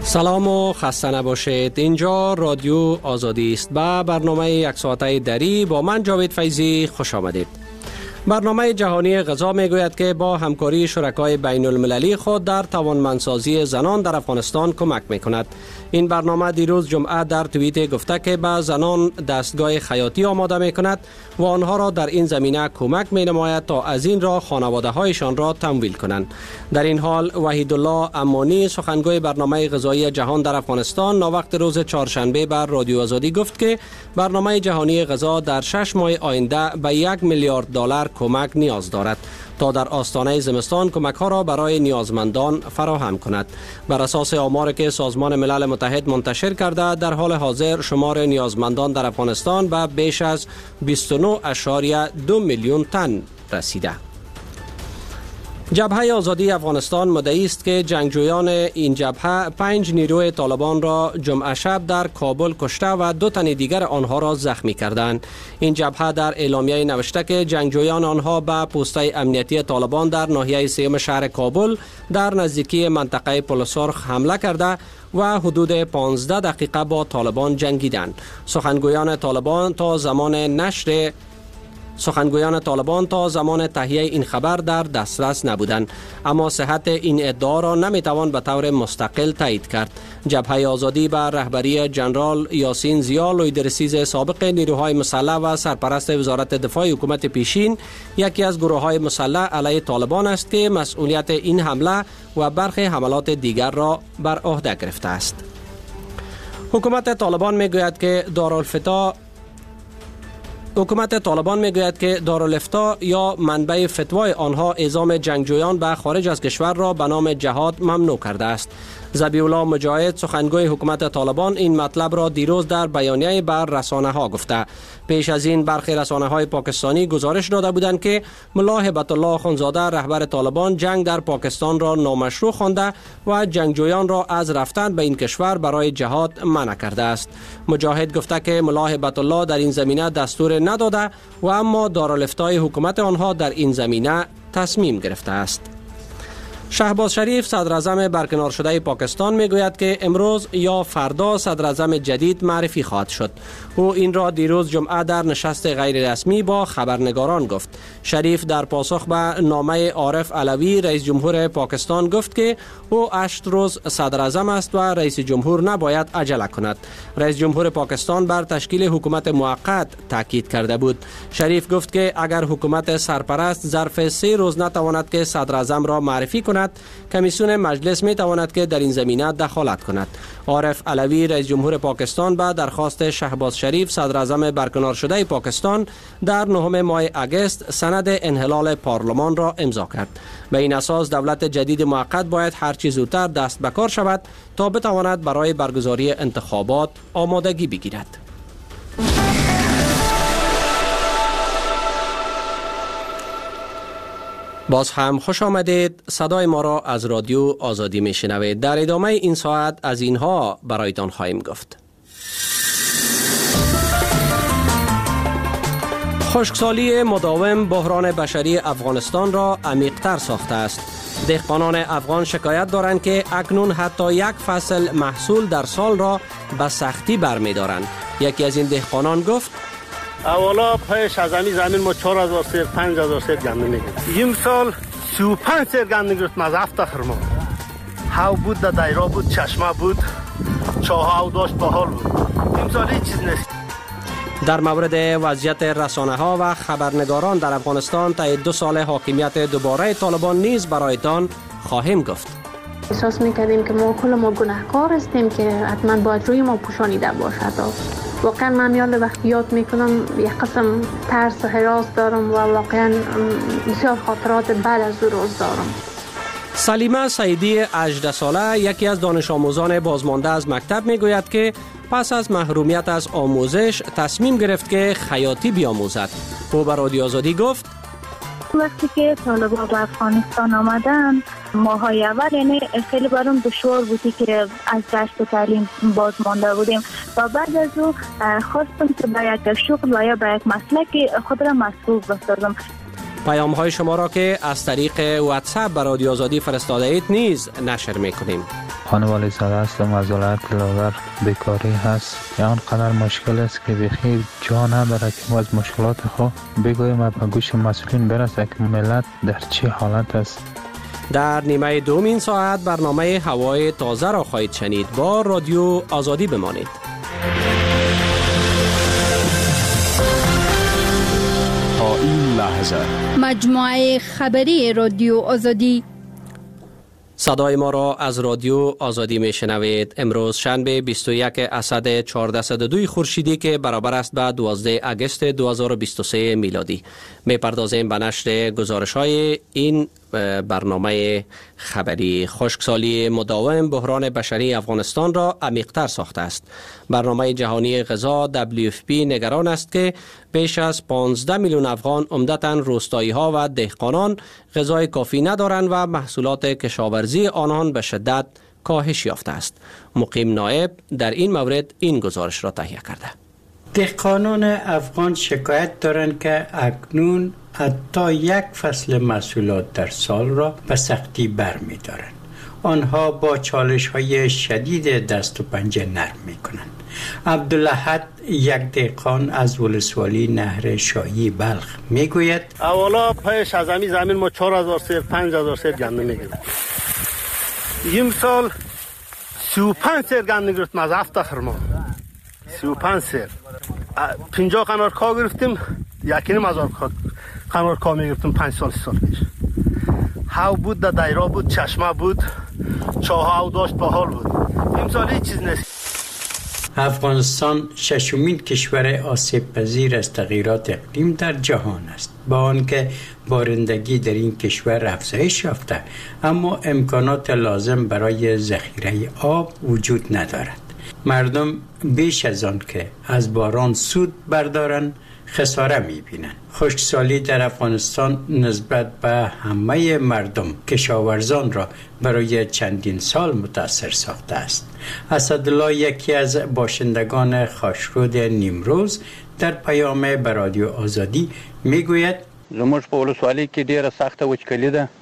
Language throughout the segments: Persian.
سلام و خسته نباشید. اینجا رادیو آزادی است. با برنامه یک ساعته دری با من جاوید فیضی خوش آمدید. برنامه جهانی غذا میگوید که با همکاری شرکای بین المللی خود در توانمندسازی زنان در افغانستان کمک میکند. این برنامه دیروز جمعه در توییت گفته که به زنان دستگاه خیاطی آماده میکند و آنها را در این زمینه کمک مینماید تا از این راه خانواده هایشان را تمویل کنند. در این حال وحیدالله امانی سخنگوی برنامه غذایی جهان در افغانستان ناوقت روز چهارشنبه بر رادیو آزادی گفت که برنامه جهانی غذا در 6 ماه آینده به 1 میلیارد دلار کمک نیاز دارد تا در آستانه زمستان کمک ها را برای نیازمندان فراهم کند. بر اساس آماری که سازمان ملل متحد منتشر کرده، در حال حاضر شمار نیازمندان در افغانستان به بیش از 29.2 میلیون تن رسیده. جبهه آزادی افغانستان مدعی است که جنگجویان این جبهه 5 نیروی طالبان را جمعه شب در کابل کشته و 2 تن دیگر آنها را زخمی کردند. این جبهه در اعلامیه نوشته که جنگجویان آنها به پوسته امنیتی طالبان در ناحیه سیوم شهر کابل در نزدیکی منطقه پل سرخ حمله کرده و حدود 15 دقیقه با طالبان جنگیدند. سخنگویان طالبان تا زمان تهیه این خبر در دسترس نبودند، اما صحت این ادعا را نمیتوان به طور مستقل تایید کرد. جبهه آزادی به رهبری جنرال یاسین زیا لویدرسیز سابق نیروهای مسلح و سرپرست وزارت دفاع حکومت پیشین، یکی از گروه‌های مسلح علیه طالبان است که مسئولیت این حمله و برخی حملات دیگر را بر عهده گرفته است. حکومت طالبان میگوید که دارالفتاء یا منبع فتوای آنها اعزام جنگجویان به خارج از کشور را به نام جهاد ممنوع کرده است. ذبیح الله مجاهد سخنگوی حکومت طالبان این مطلب را دیروز در بیانیه بر رسانه ها گفته. پیش از این برخی رسانه های پاکستانی گزارش داده بودند که ملا هبت الله اخوندزاده رهبر طالبان جنگ در پاکستان را نامشروع خوانده و جنگجویان را از رفتن به این کشور برای جهاد منع کرده است. مجاهد گفته که ملا هبت الله در این زمینه دستور نداده و اما دارالفتای حکومت آنها در این زمینه تصمیم گرفته است. شهباز شریف صدر اعظم برکنار شده پاکستان میگوید که امروز یا فردا صدر اعظم جدید معرفی خواهد شد. او این را دیروز جمعه در نشست غیر رسمی با خبرنگاران گفت. شریف در پاسخ به نامه عارف علوی رئیس جمهور پاکستان گفت که او 8 روز صدر اعظم است و رئیس جمهور نباید عجله کند. رئیس جمهور پاکستان بر تشکیل حکومت موقت تاکید کرده بود. شریف گفت که اگر حکومت سرپرست ظرف 3 روز نتواند که صدر اعظم را معرفی کند، کمیسیون مجلس می تواند که در این زمینه دخالت کند. عارف علوی رئیس جمهور پاکستان به درخواست شهباز شریف صدر اعظم برکنار شده پاکستان در 9 ماه اگست سند انحلال پارلمان را امضا کرد. به این اساس دولت جدید موقت باید هرچه زودتر دست به کار شود تا بتواند برای برگزاری انتخابات آمادگی بگیرد. باز هم خوش آمدید. صدای ما را از رادیو آزادی می شنوید. در ادامه این ساعت از اینها برایتان خواهیم گفت. خشکسالی مداوم بحران بشری افغانستان را عمیق‌تر ساخته است. دهقانان افغان شکایت دارند که اکنون حتی یک فصل محصول در سال را به سختی برمی‌دارند. یکی از این دهقانان گفت: اولا پیش از همین زمین ما 4000 سیر 5000 سیر گندم میگرفتیم. این سال 35 سیر گندم گرفتم از 7 خرما. هاو بود، دایرا بود، چشمه بود، چاهاو داشت، باحال بود. این سال هیچ چیز نیست. در مورد وضعیت رسانه ها و خبرنگاران در افغانستان طی 2 سال حاکمیت دوباره طالبان نیز برایتان خواهیم گفت. احساس میکردیم که ما گناهکار هستیم که حتما باید روی ما پوشانیده باشد. واقعا من وقتی یاد میکنم یک قسم ترس و هراس دارم و واقعا بسیار خاطرات بد از او روز دارم. سلیمه سیدی 18 ساله یکی از دانش آموزان بازمانده از مکتب میگوید که پس از محرومیت از آموزش تصمیم گرفت که خیاطی بیاموزد. او به رادیو آزادی گفت: وقتی که طالبان به افغانستان آمدن ماهای اول یعنی خیلی برام دشوار بودی که از گشت تعلیم باز مانده بودیم و بعد از او خواستم که به یک شغل و یا به یک مسلک خود را مسئول بسازم. پیام های شما را که از طریق واتساپ به رادیو آزادی فرستاده اید نیز نشر میکنیم. خانواده زاده هستم، از ولایت لاغر، بیکاری هست. آنقدر مشکل است که بخیر جا نداره که ما از مشکلات خود بگویم به گوش مسئولین برسه که ملت در چه حالت است. در نیمه دوم این ساعت برنامه هوای تازه را خواهید شنید. با رادیو آزادی بمانید. تا این لحظه مجموعه خبری رادیو آزادی. صدای ما را از رادیو آزادی می شنوید. امروز شنبه 21 اسد 1402 خورشیدی که برابر است به 12 اگست 2023 میلادی. می پردازیم به نشر گزارش های این برنامه خبری. خشکسالی مداوم بحران بشری افغانستان را عمیق‌تر ساخته است. برنامه جهانی غذا WFP نگران است که بیش از 15 میلیون افغان عمدتاً روستایی ها و دهقانان غذای کافی ندارند و محصولات کشاورزی آنان به شدت کاهش یافته است. مقیم نائب در این مورد این گزارش را تهیه کرده. دهقانان افغان شکایت دارند که اکنون حتی یک فصل محصولات در سال را به سختی برمی دارند. آنها با چالش های شدید دست و پنجه نرم می کنند. عبدالحد یک دهقان از ولسوالی نهر شاهی بلخ می گوید اولا پیش از همین زمین ما 4000 سیر 5000 سیر گندم می گیریم. این سال 35 سیر گندم گرفتم از هفته خرما. 35 سیر 50 قنار کا گرفتیم. 1,500 قنار کا می گرفتیم 5 سال 3 سال پیش. هاو بود، در دایرا بود، چشمه بود، چاه هاو داشت، باحال بود. امسال هیچ چیز نیست. افغانستان ششمین کشور آسیب پذیر از تغییرات اقلیم در جهان است. با آنکه بارندگی در این کشور افزایش یافته، اما امکانات لازم برای ذخیره آب وجود ندارد. مردم بیش از آن که از باران سود بردارند خساره می‌بینند. خشکسالی در افغانستان نسبت به همه مردم کشاورزان را برای چندین سال متاثر ساخته است. اسدالله یکی از باشندگان خاشرود نیمروز در پیام به رادیو آزادی میگوید زموږ په ولسوالۍ کې ډیره سخته وچکالي ده.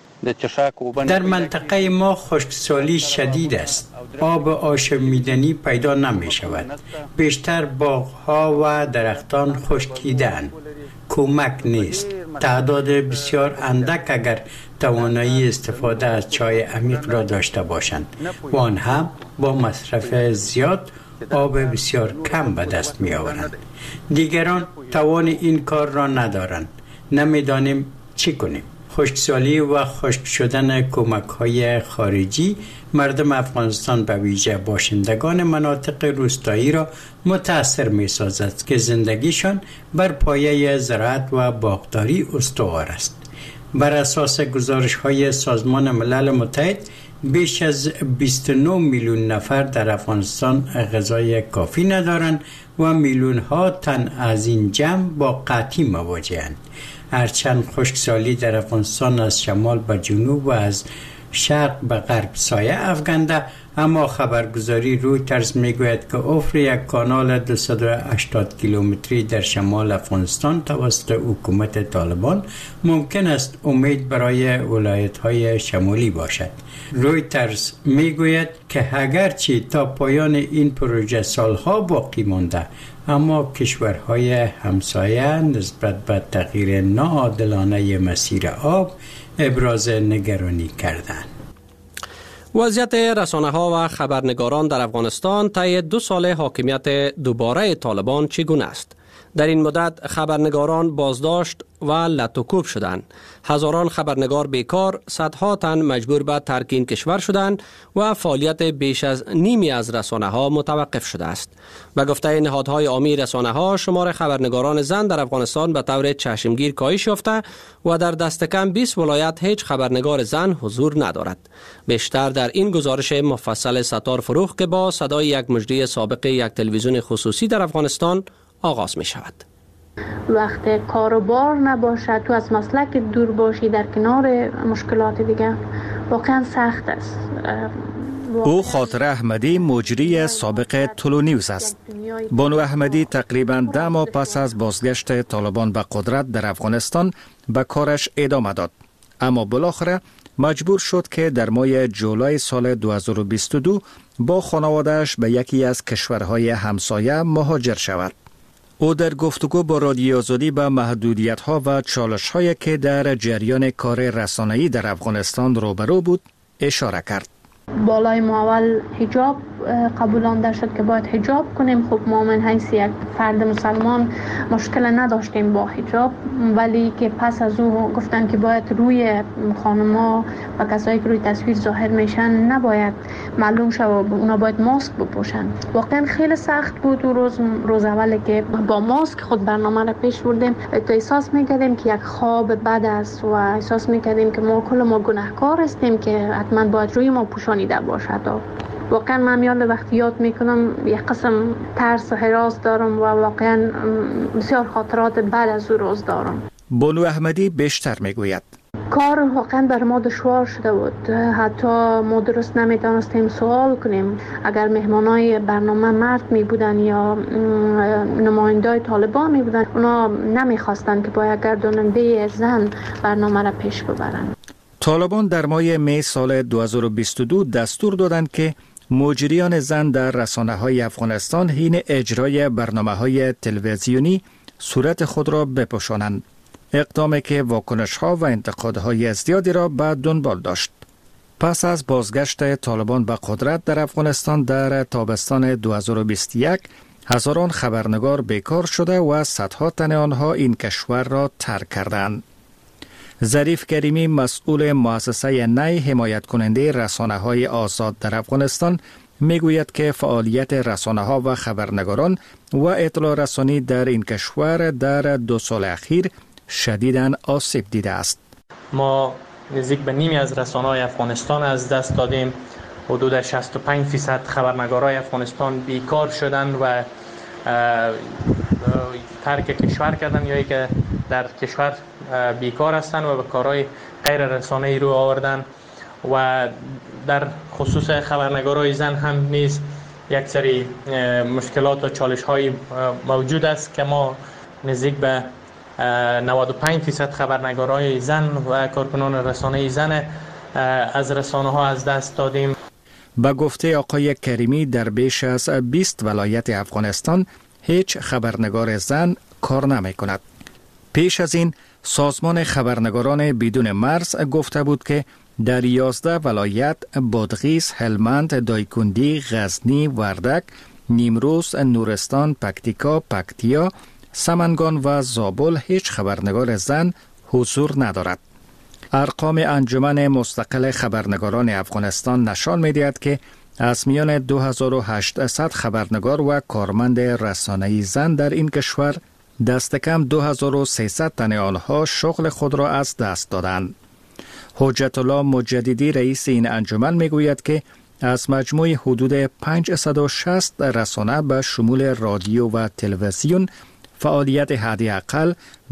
در منطقه ما خشکسالی شدید است. آب آشامیدنی پیدا نمی شود. بیشتر باغ‌ها و درختان خشکیده‌اند. کمک نیست. تعداد بسیار اندک اگر توانایی استفاده از چای عمیق را داشته باشند و آن هم با مصرف زیاد آب بسیار کم به دست می آورند. دیگران توان این کار را ندارند. نمی‌دانیم چی کنیم. خشکسالی و خشک شدن کمک‌های خارجی مردم افغانستان به ویژه باشندگان مناطق روستایی را متاثر می‌سازد که زندگیشان بر پایه زراعت و باغداری استوار است. بر اساس گزارش‌های سازمان ملل متحد بیش از 29 میلیون نفر در افغانستان غذای کافی ندارند و میلیون‌ها تن از این جمع با قحطی مواجه‌اند. هرچند خشکسالی در افغانستان از شمال به جنوب و از شرق به غرب سایه افکنده، اما خبرگزاری رویترز میگوید که افت یک کانال 280 کیلومتری در شمال افغانستان توسط حکومت طالبان ممکن است امید برای ولایت‌های شمالی باشد. رویترز میگوید که اگرچه تا پایان این پروژه سالها باقی مانده، اما کشورهای همسایه نسبت به تغییر ناعادلانه مسیر آب ابراز نگرانی کردند. وضعیت رسانه‌ها و خبرنگاران در افغانستان طی 2 سال حاکمیت دوباره طالبان چگونه است؟ در این مدت خبرنگاران بازداشت و لطوکوب شدند. هزاران خبرنگار بیکار، صدها تن مجبور به ترک این کشور شدند و فعالیت بیش از نیمی از رسانه‌ها متوقف شده است. به گفته نهادهای عامی رسانه‌ها، شمار خبرنگاران زن در افغانستان به طور چشمگیر کاهش یافته و در دست کم 20 ولایت هیچ خبرنگار زن حضور ندارد. بیشتر در این گزارش مفصل ستار فروخ که با صدای یک مجری سابق یک تلویزیون خصوصی در افغانستان آغاز می شود. وقتی کاروبار نباشه، تو از مسلک دور باشی، در کنار مشکلات دیگه، واقعا سخت است. او خاطر احمدی مجری سابق طلو نیوز است. بانو احمدی تقریباً 10 ماه پس از بازگشت طالبان به قدرت در افغانستان به کارش ادامه داد، اما بالاخره مجبور شد که در ماه جولای سال 2022 با خانواده‌اش به یکی از کشورهای همسایه مهاجر شود. او در گفتگو با رادیو آزادی به محدودیت‌ها و چالش‌هایی که در جریان کار رسانه‌ای در افغانستان روبرو بود اشاره کرد. بالای ما اول حجاب قبولانده شد که باید حجاب کنیم. خب ما من حیث یک فرد مسلمان مشکل نداشتیم با حجاب، ولی که پس از او گفتن که باید روی خانم‌ها و کسایی که روی تصویر ظاهر میشن نباید معلوم شه و اونا باید ماسک بپوشن. واقعا خیلی سخت بود و روز اولی که با ماسک خود برنامه را پیش بردیم تو احساس میکردیم که یک خواب بد است و احساس میکردیم که ما گناهکار هستیم که حتما باید روی ما پوشانیده باشد. واقعا من وقتی یاد میکنم یک قسم ترس و هراس دارم و واقعا بسیار خاطرات بد از او روز دارم. بانو احمدی بیشتر میگوید کار واقعا بر ما دشوار شده بود. حتی ما درست نمیتونستیم سوال کنیم. اگر مهمانای برنامه مرد می بودن یا نمایندای طالبان می بودن، اونا نمیخواستن که با یک گرداننده زن برنامه را پیش ببرن. طالبان در ماه می سال 2022 دستور دادند که مجریان زن در رسانه‌های افغانستان حین اجرای برنامه‌های تلویزیونی صورت خود را بپوشانند. اقدامی که واکنش‌ها و انتقادهای زیادی را به دنبال داشت. پس از بازگشت طالبان به قدرت در افغانستان در تابستان 2021 هزاران خبرنگار بیکار شده و صدها تن آنها این کشور را ترک کردند. ظریف کریمی مسئول مؤسسه نی حمایت کننده رسانه‌های آزاد در افغانستان میگوید که فعالیت رسانه‌ها و خبرنگاران و اطلاع رسانی در این کشور در 2 سال اخیر شدیداً آسیب دیده است. ما نزدیک به نیمی از رسانه‌های افغانستان از دست دادیم. حدود 65% خبرنگارای افغانستان بیکار شدند و ترک کشور کردن یا که در کشور بیکار هستند و به کارهای غیر رسانه‌ای رو آوردن. و در خصوص خبرنگارای زن هم نیز یک سری مشکلات و چالش‌های موجود است که ما نزدیک به 95% خبرنگارای زن و کارکنان رسانه‌ای زن از رسانه‌ها از دست دادیم. با گفته آقای کریمی در بیش از 20 ولایت افغانستان هیچ خبرنگار زن کار نمی کند. پیش از این سازمان خبرنگاران بدون مرز گفته بود که در 11 ولایت بادغیس، هلمند، دایکندی، غزنی، وردک، نیمروز، نورستان، پکتیکا، پکتیا، سمنگان و زابل هیچ خبرنگار زن حضور ندارد. ارقام انجمن مستقل خبرنگاران افغانستان نشان می‌دهد که از میان 2800 خبرنگار و کارمند رسانه‌ای زن در این کشور دست کم 2300 تن آنها شغل خود را از دست دادند. حجت الله مجددی رئیس این انجمن میگوید که از مجموع حدود 560 رسانه به شمول رادیو و تلویزیون فعالیت حداقل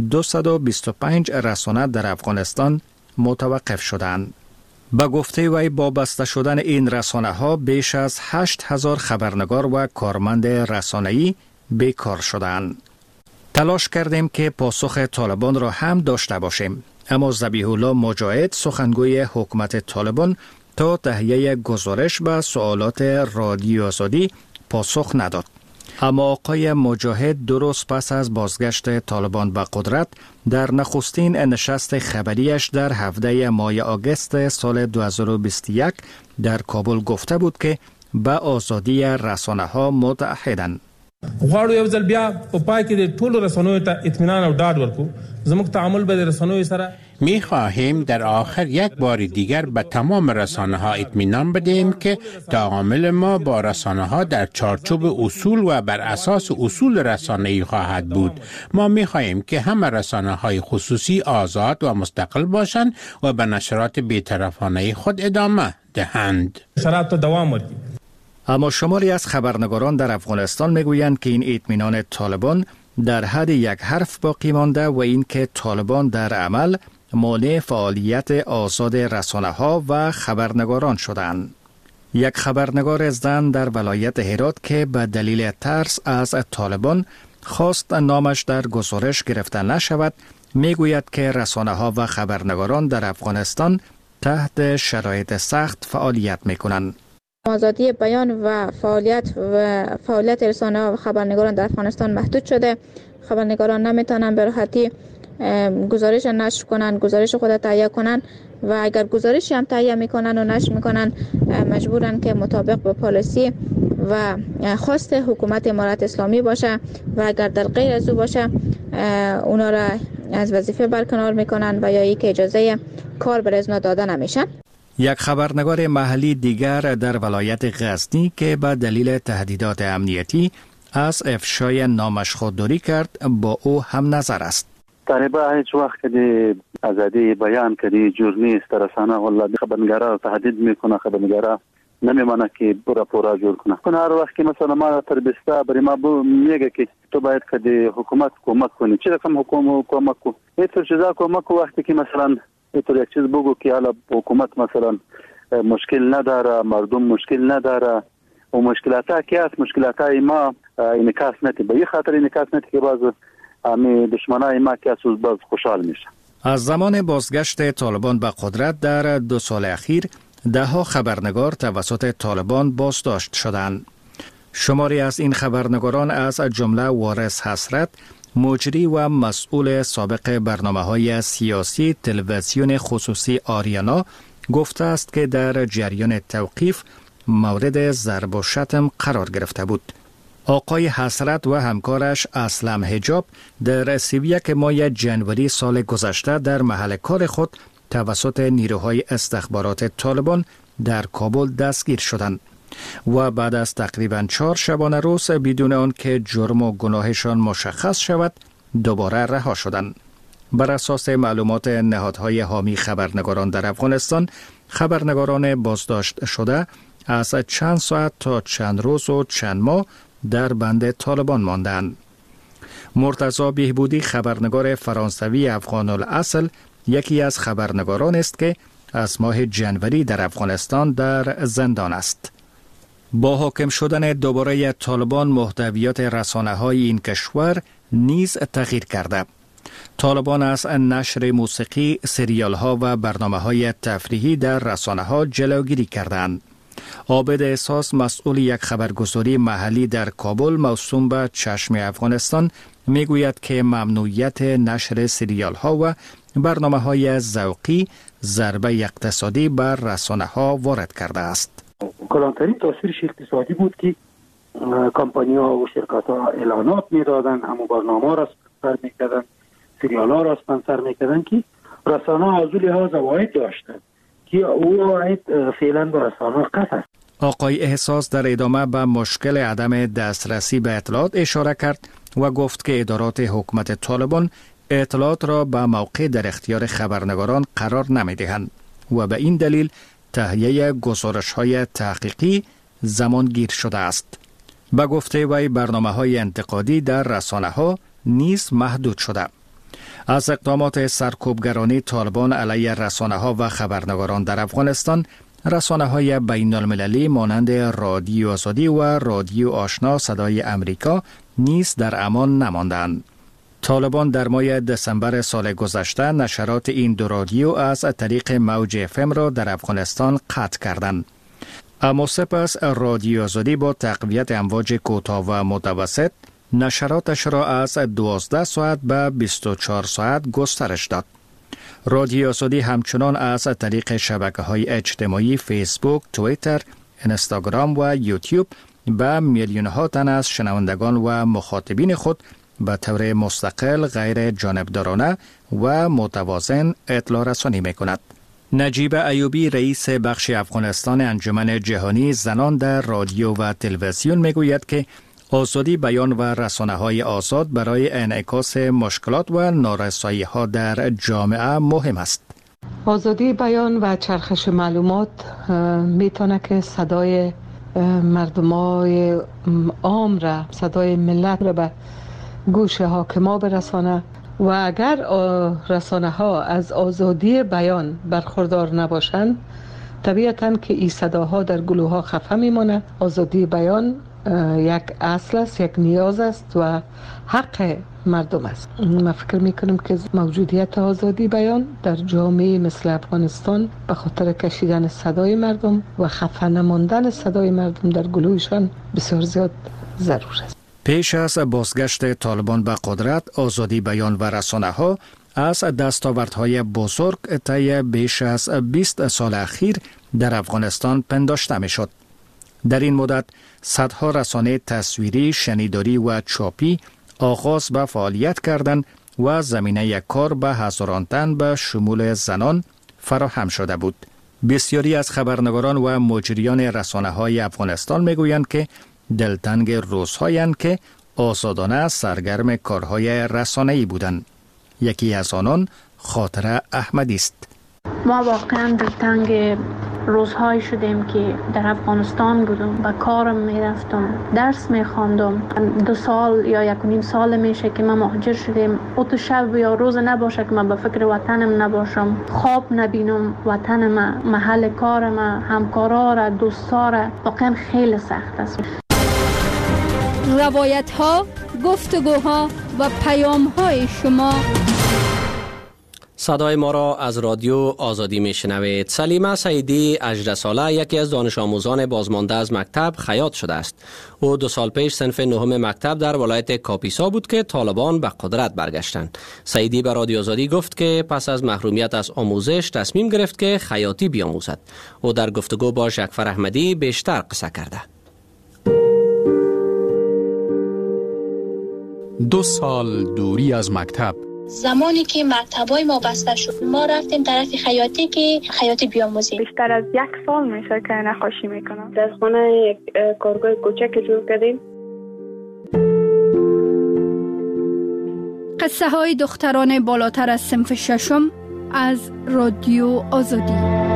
225 رسانه در افغانستان متوقف شدند. به گفته وی با بسته شدن این رسانه ها بیش از 8000 خبرنگار و کارمند رسانه‌ای بیکار شدند. تلاش کردیم که پاسخ طالبان را هم داشته باشیم، اما ذبیح الله مجاهد سخنگوی حکومت طالبان تا تهیه گزارش به سوالات رادیو آزادی پاسخ نداد. اما آقای مجاهد درست پس از بازگشت طالبان به قدرت در نخستین نشست خبریش در 17 ماه آگوست سال 2021 در کابل گفته بود که به آزادی رسانه‌ها متعهدند. غواړو یو ځل بیا په پای کې د ټولو رسنیو ته اطمینان او ډاډ ورکړو. زموږ تعامل به د رسنیو سره می خواهیم در آخر یک بار دیگر به تمام رسانه ها اطمینان بدهیم که تعامل ما با رسانه ها در چارچوب اصول و بر اساس اصول رسانه‌ای خواهد بود. ما می خواهیم که همه رسانه های خصوصی آزاد و مستقل باشند و به نشرات بی‌طرفانه خود ادامه دهند. شرایط دوام ورکړي. اما شماری از خبرنگاران در افغانستان میگویند که این اطمینان طالبان در حد یک حرف باقی مانده و اینکه طالبان در عمل مانع فعالیت آزاد رسانه‌ها و خبرنگاران شدند. یک خبرنگار زن در ولایت هرات که به دلیل ترس از طالبان خواست نامش در گزارش گرفته نشود، میگوید که رسانه‌ها و خبرنگاران در افغانستان تحت شرایط سخت فعالیت میکنند. آزادی بیان و فعالیت رسانه‌ها و خبرنگاران در افغانستان محدود شده. خبرنگاران نمیتونن به راحتی گزارش نشر کنن، گزارش خود تهیه کنن و اگر گزارشی هم تهیه میکنن و نشر میکنن مجبورن که مطابق با پالیسی و خواست حکومت امارت اسلامی باشه و اگر در غیر از او باشه اونا را از وظیفه برکنار میکنن و یا یک اجازه کار برای ازنا داده نمیشن. یک خبرنگار محلی دیگر در ولایت غزنی که به دلیل تهدیدات امنیتی از افشای نامش خودداری کرد با او هم نظر است. طالبا هیچ وقت که آزادی بیان کردی جور نیست. رسانه والله خبرنگارا تهدید میکنه، خبرنگارا نمیمانه که راپورا جور کنه. هر وقت که مثلا ما تربسته برای ما میگه که تو باید که حکومت کمک کنی. چه رقم حکومت کمک کنی؟ اینطور چیزا کمک وقتی که مثلا اینطور یک چیز بگو که حالا حکومت مثلا مشکل نداره، مردم مشکل نداره و مشکلاتها که هست مشکلاتهای ما انعکاس نتی. به این خاطر انعکاس نتی که باز امی دشمنای ما که از باز خوشحال میشه. از زمان بازگشت طالبان به قدرت در 2 سال اخیر دهها خبرنگار توسط طالبان بازداشت شدند. شماری از این خبرنگاران از جمله وارث حسرت، مجری و مسئول سابق برنامه‌های سیاسی تلویزیون خصوصی آریانا گفته است که در جریان توقیف مورد ضرب و شتم قرار گرفته بود. آقای حسرت و همکارش اسلم حجاب در 31 ماه جنوری سال گذشته در محل کار خود توسط نیروهای استخبارات طالبان در کابل دستگیر شدند و بعد از تقریباً 4 شبانه روز بدون آنکه جرم و گناهشان مشخص شود دوباره رها شدند. بر اساس معلومات نهادهای حامی خبرنگاران در افغانستان، خبرنگاران بازداشت شده از چند ساعت تا چند روز و چند ماه در بند طالبان ماندند. مرتضی بهبودی خبرنگار فرانسوی افغان الاصل یکی از خبرنگاران است که از ماه جنوری در افغانستان در زندان است. با حاکم شدن دوباره طالبان محتویات رسانه‌های این کشور نیز تغییر کرده. طالبان از نشر موسیقی، سریال‌ها و برنامه‌های تفریحی در رسانه‌ها جلوگیری کردند. عابد احساس مسئول یک خبرگزاری محلی در کابل موسوم به چشم افغانستان میگوید که ممنوعیت نشر سریال‌ها و برنامه‌های ذوقی ضربه اقتصادی بر رسانه‌ها وارد کرده است. کلانترین تاثیرش اقتصادی بود که کمپانی‌ها و شرکت‌ها اعلانات می‌دادن، همون برنامه‌ها را اسپانسر می‌کردن، سریال‌ها را اسپانسر می‌کردن که رسانه‌ها از لحاظ عواید داشتند که او عواید فعلا به رسانه‌ها قطع است. آقای احساس در ادامه به مشکل عدم دسترسی به اطلاعات اشاره کرد و گفت که ادارات حکومت طالبان اطلاعات را به موقع در اختیار خبرنگاران قرار نمی‌دهند و به این دلیل تهیه گزارش‌های تحقیقی زمانگیر شده است. به گفته وی برنامه‌های انتقادی در رسانه‌ها نیز محدود شده. از اقدامات سرکوبگرانی طالبان علیه رسانه‌ها و خبرنگاران در افغانستان، رسانه‌های بین المللی مانند رادیو آزادی و رادیو آشنا صدای امریکا نیز در امان نماندند. طالبان در ماه دسامبر سال گذشته نشرات این 2 رادیو از طریق موج FM را در افغانستان قطع کردند. اما سپس رادیو آزادی با تقویت امواج کوتاه و متوسط نشراتش را از 12 ساعت به 24 ساعت گسترش داد. رادیو آزادی همچنان از طریق شبکه‌های اجتماعی فیسبوک، توییتر، اینستاگرام و یوتیوب به میلیون‌ها تن از شنوندگان و مخاطبین خود به طور مستقل، غیر جانبدارانه و متوازن اطلاع رسانی می‌کند. نجیب ایوبی رئیس بخش افغانستان انجمن جهانی زنان در رادیو و تلویزیون میگوید که آزادی بیان و رسانه‌های آزاد برای انعکاس مشکلات و نارسایی‌ها در جامعه مهم است. آزادی بیان و چرخش معلومات میتونه که صدای مردمای عام را، صدای ملت را به گوش حاکما برسانه و اگر رسانه ها از آزادی بیان برخوردار نباشند، طبیعتاً که این صداها در گلوها خفه میمونه. آزادی بیان یک اصل است، یک نیاز است و حق مردم است. من فکر میکنم که موجودیت آزادی بیان در جامعه مثل افغانستان به خاطر کشیدن صدای مردم و خفه نماندن صدای مردم در گلویشان بسیار زیاد ضرور است. پیش از بازگشت طالبان به قدرت، آزادی بیان و رسانه ها از دستاوردهای بزرگ طی بیش از 20 سال اخیر در افغانستان پنداشته می شد. در این مدت صدها رسانه تصویری، شنیداری و چاپی آغاز به فعالیت کردند و زمینه کار به هزاران تن به شمول زنان فراهم شده بود. بسیاری از خبرنگاران و مجریان رسانه های افغانستان می گویند که دلتنگ روزهایند که آزادانه سرگرم کارهای رسانه‌ای بودند. یکی از آنان خاطره احمدی است. ما واقعا دلتنگ روزهایی شدیم که در افغانستان بودم، به کارم میرفتم، درس میخواندم. 2 سال یا 1.5 سال میشه که ما مهاجر شدیم. اوت شب یا روز نباشه که من به فکر وطنم نباشم، خواب نبینم وطنم، محل کارم، همکارا را، دوستا را. واقعا خیلی سخت است. روایت ها، گفتگوها و پیام های شما. صدای ما را از رادیو آزادی میشنوید. سلیمه سعیدی 18 ساله یکی از دانش آموزان بازمانده از مکتب خیاط شده است. او 2 سال پیش صنف 9 مکتب در ولایت کاپیسا بود که طالبان به قدرت برگشتند. سعیدی به رادیو آزادی گفت که پس از محرومیت از آموزش تصمیم گرفت که خیاطی بیاموزد. او در گفتگو با جعفر احمدی بیشتر قصه کرده. 2 سال دوری از مکتب. زمانی که مکتبای ما بسته شد، ما رفتیم طرف خیاطی که خیاطی بیاموزیم. بیشتر از 1 سال میشه که نقاشی میکنم. در خانه یک کارگاه کوچک جور کردیم. قصه های دختران بالاتر از صنف 6 از رادیو آزادی.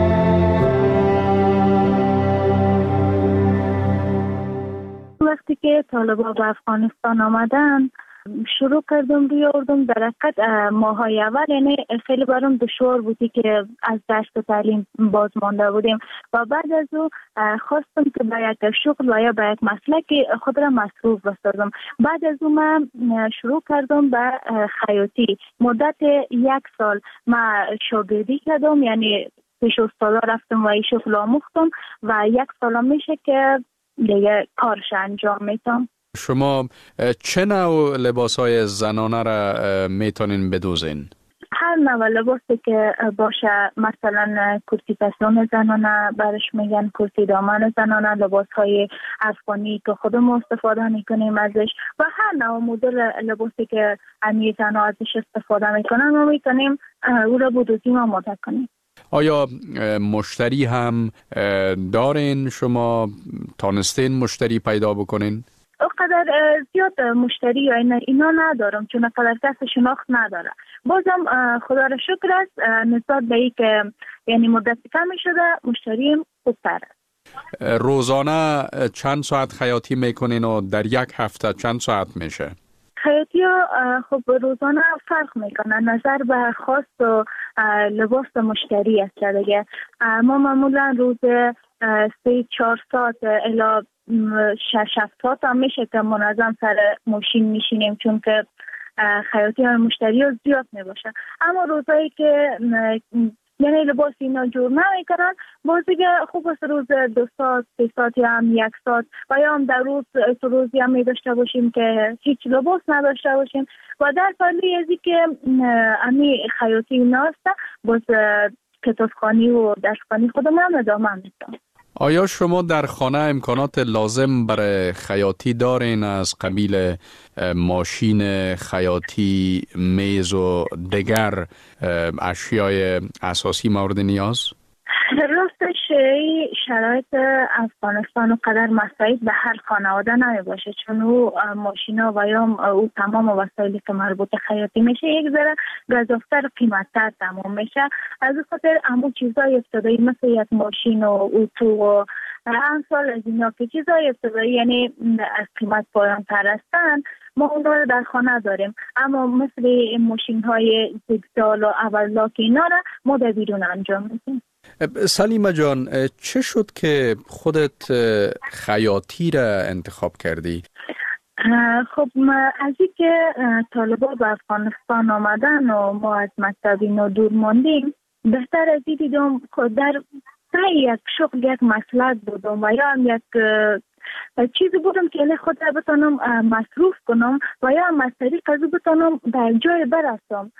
وقتی که طالبان به افغانستان آمدن، شروع کردم بیاردم. در حقیقت ماهای اول یعنی خیلی برام دشوار بودی که از دشت تعلیم باز مانده بودیم و بعد از او خواستم که به یک شغل و یا به یک مسلک خود را مصروف بسازم. بعد از او من شروع کردم به خیاطی. مدت 1 سال من شاگردی کردم، یعنی پیش استادا رفتم و این شغل آموختم و 1 سال میشه که دیگه کارش انجام میتم. شما چه نوع لباس‌های زنانه را میتونین بدوزین؟ هر نوع لباسی که باشه، مثلا کرتی پسون زنانه برش میگن، کرتی دامن زنانه، لباس‌های افغانی که خودمون استفاده میکنیم ازش و هر نوع مدل لباسی که امی زنها ازش استفاده میکنن ما میتونیم او را بدوزیم و ماده کنیم. آیا مشتری هم دارین؟ شما تانستین مشتری پیدا بکنین؟ اقدر زیاد مشتری یا اینا ندارم، چون اقدر کس شناخت نداره. بازم خدا را شکر است نسبت به ای که یعنی مدت کمی شده مشتریم خوبتر است. روزانه چند ساعت خیاطی میکنین و در 1 هفته چند ساعت میشه؟ خیاطی خب روزانه فرق میکنه نظر به خواست و لباس مشتری است دیگه. ما معمولا روز 3-4 ساعت الی 6-7 ساعت هم میشه که منظم سر ماشین میشینیم، چون که خیاطی های مشتری ها زیاد میباشه. اما روزایی که یعنی لباس اینا جور نمیکنن، باز دیگه خوب است روز 2 ساعت 3 ساعت یا هم 1 ساعت و یا هم در روزی هم می داشته باشیم که هیچ لباس نداشته باشیم و در پلی ازی که امی خیاطی اینا هسته باز کتابخوانی و درسخوانی خودم هم ادامه میدم. آیا شما در خانه امکانات لازم برای خیاطی دارین از قبیل ماشین خیاطی، میز و دیگر اشیای اساسی مورد نیاز؟ راستش شرایط افغانستان و قدر مساعد به هر خانواده نمی باشه، چون او ماشینا و یا او تمام وسایلی که مربوط خیاطی میشه یک ذره گزافتر قیمتتر تمام میشه. از این خاطر همون چیزای ابتدایی مثل یک ماشین و اتو و امثال از اینا که چیزای ابتدایی یعنی از قیمت پایان تر هستن ما اون رو در خانه داریم، اما مثل ماشین های زگزال و اولاک اینا را ما در بیرون انجام میدیم. سلیمه جان، چه شد که خودت خیاطی را انتخاب کردی؟ خب از این که طالبان به افغانستان آمدن و ما از مکتب اینا دور ماندیم، بهتر از این دیدم خود در یک شغل یک مسئله بودم و یا هم یک چیزی بودم که خود را بتانم مصروف کنم و یا هم از طریق از بتانم در جای برسم.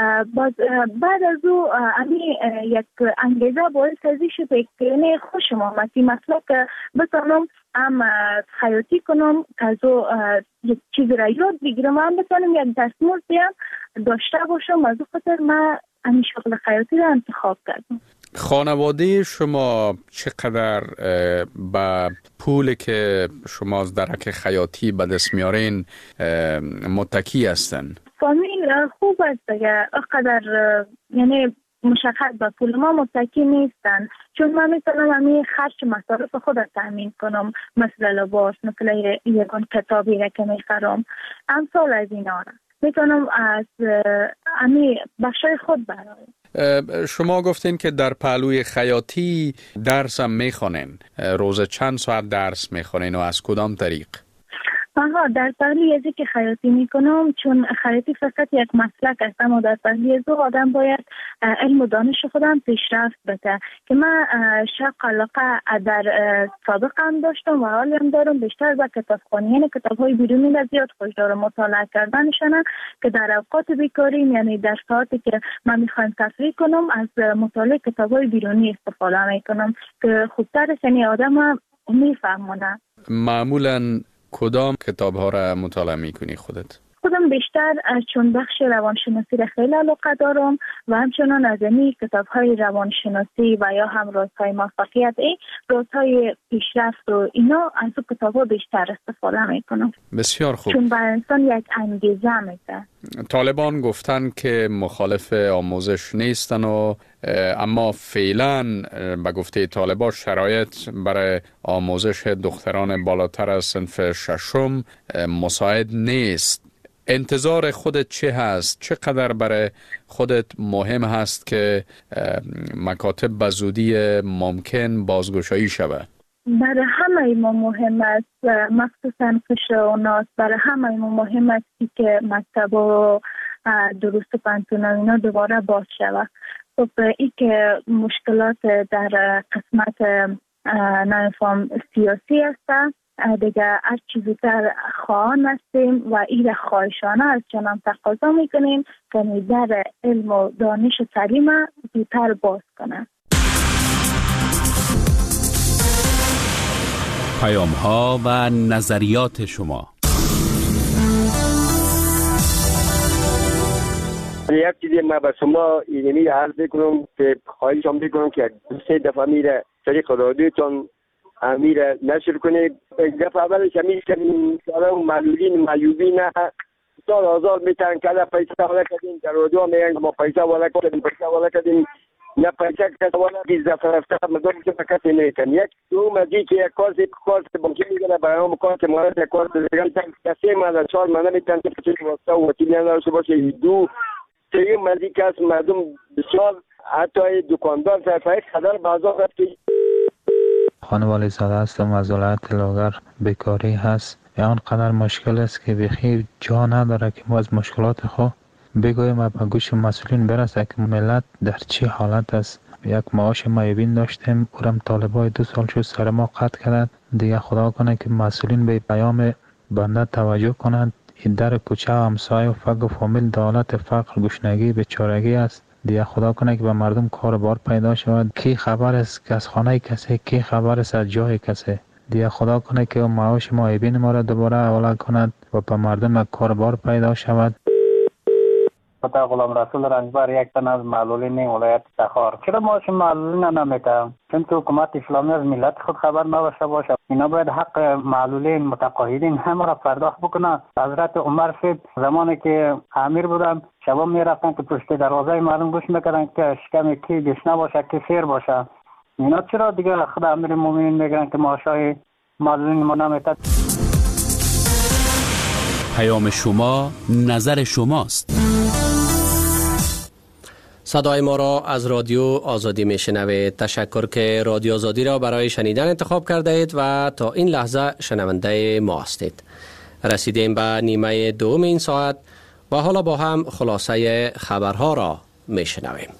بعد از او یک انگیزه باعث ازی شد که خوشم آمد این مسئله که بتانم هم خیاطی کنم از او یک چیز را یاد بگیرم و هم بتانم یک دستمزد داشته باشم. از او خاطر من همین شغل خیاطی را انتخاب کردم. خانواده شما چقدر با پولی که شما از درک خیاطی به دست میارین متکی هستن؟ فامیل خوب است دیگه، اقدر یعنی مشخص به پول ما متکی نیستن، چون من میتونم همین خرج مصارف خود تامین کنم، مثل لباس، مثل یکان کتابی را که میخرم، امثال از اینا را میتونم از همین بخشای خود برایم. شما گفتین که در پهلوی خیاطی درس هم میخونین، روز چند ساعت درس میخونین و از کدام طریق؟ در پهلوی ازی که خیاطی میکنم، چون خیاطی فقط یک مسلک است، اما در پهلوی ازو آدم باید علم و دانش خودم پیشرفت بده که من شوق علاقه در سابقم داشتم و حالی هم دارم بیشتر به کتابخوانی، یعنی کتاب‌های بیرونی را زیاد خوش دارم مطالعه کردنشان، که در اوقات بیکاری یعنی در ساعتی که من میخوایم تفریح کنم از مطالعه کتاب‌های بیرونی استفاده میکنم که خوبتر است، یعنی آدم میفهمونه. معمولاً کدام کتاب ها را مطالعه میکنی خودت؟ خودم بیشتر چون بخش روانشناسی را خیلی علاقه دارم و همچنان از این کتاب های روانشناسی و یا هم رازهای موفقیت، رازهای پیشرفت و اینا، از اون کتاب ها بیشتر استفاده میکنم. بسیار خوب. چون برای انسان یک انگیزه میده. طالبان گفتن که مخالف آموزش نیستن و اما فعلا به گفته طالبان شرایط برای آموزش دختران بالاتر از صنف ششم مساعد نیست. انتظار خودت چه هست؟ چقدر برای خودت مهم هست که مکاتب به زودی ممکن بازگشایی شود؟ برای همه ما مهم است، مخصوصا کشاورزان، برای همه ما مهم است که مکتب و دروس پانتون اینا دوباره باز شود. خب این که مشکلات در قسمت نمیفهم سیاسی است دیگه، هر چیزی در خواهان هستیم و این خواهشانه از جنم تقاضا میکنیم که در علم و دانش و تعلیم زودتر باز کنه. پیام ها و نظریات شما. یک چیزی ما به شما اینمی عرض بکنم که خواهشم بکنم که 2-3 دفعه میره طریق رادیوتون امیر نشر کنید. دفعه اولش همین که معلولین معیوبین سال آزار میتن که پیسه والا کردیم، در رادیو میگن ما پیسه والا کردیم نه پیسه کسی والا 20 دفعه رفته مدام که فقط نیتن. یک دو مزی که یک کارت بانکی میگه برای هم کارت مالت یک کارت دیگه کسی مالا 4 مالا میتن که چه واسطه و وکیل نداشته باشه. دو سه مزی که از مردم بسیار حتی دکاندار صرفه خدر بازار رفت. خانوالی زاده هستم از ولایت لاغر. بیکاری هست آنقدر مشکل است که بخیر جا نداره که ما از مشکلات خود بگویم به گوش مسئولین برسه که ملت در چی حالت است. یک معاش معیوبین داشتیم، اورم طالبای 2 سال شد سر ما قطع کردند. دیگه خدا کنه که مسئولین به پیام بنده توجه کنند. این در کوچه و همسایه و فقر و فامیل دولت فقر گشنگی بیچارگی است. دیگه خدا کنه که به مردم کار بار پیدا شود. کی خبر است که از خانه کسی، کی خبر است از جای کسی. دیگه خدا کنه که معاش معیوبین ما را دوباره حواله کند و به مردم کار بار پیدا شود. پتا غلام رسول رنجبر یک تن از معلولین ولایت تخار. چرا معاش معلولین نمیده؟ چون تو حکومت اسلامی از ملت خود خبر نداشته باشه. اینا باید حق معلولین متقاعدین هم را پرداخت بکنه. حضرت عمر صاحب زمانی که امیر بودن شبا میرفتن که پشت دروازه مردم گوش میکردن که شکم کی گشنه باشه کی سیر باشه. اینا چرا دیگه خود امیر مومنین میگن که معاشای معلولین ما نمیده؟ پیام شما نظر شماست. صدای ما را از رادیو آزادی میشنوید. تشکر که رادیو آزادی را برای شنیدن انتخاب کرده اید و تا این لحظه شنونده ما هستید. رسیدیم به نیمه دوم این ساعت و حالا با هم خلاصه خبرها را میشنویم.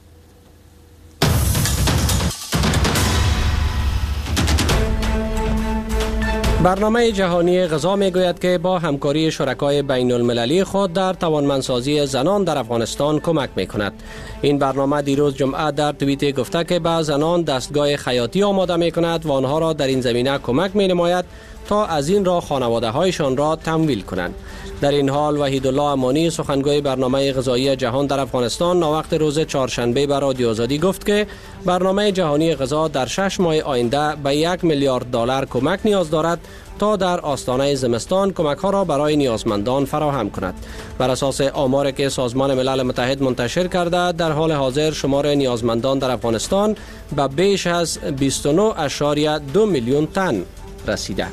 برنامه جهانی غذا میگوید که با همکاری شرکای بین المللی خود در توانمندسازی زنان در افغانستان کمک میکند. این برنامه دیروز جمعه در توییت گفته که به زنان دستگاه خیاطی آماده میکند و آنها را در این زمینه کمک مینماید تا از این راه خانواده هایشان را تمویل کنند. در این حال وحیدالله امانی سخنگوی برنامه غذایی جهان در افغانستان ناوقت روز چهارشنبه به رادیو آزادی گفت که برنامه جهانی غذا در 6 ماه آینده به 1 میلیارد دلار کمک نیاز دارد تا در آستانه زمستان کمک ها را برای نیازمندان فراهم کند. بر اساس آماری که سازمان ملل متحد منتشر کرده، در حال حاضر شمار نیازمندان در افغانستان به بیش از 29.2 میلیون تن رسیده.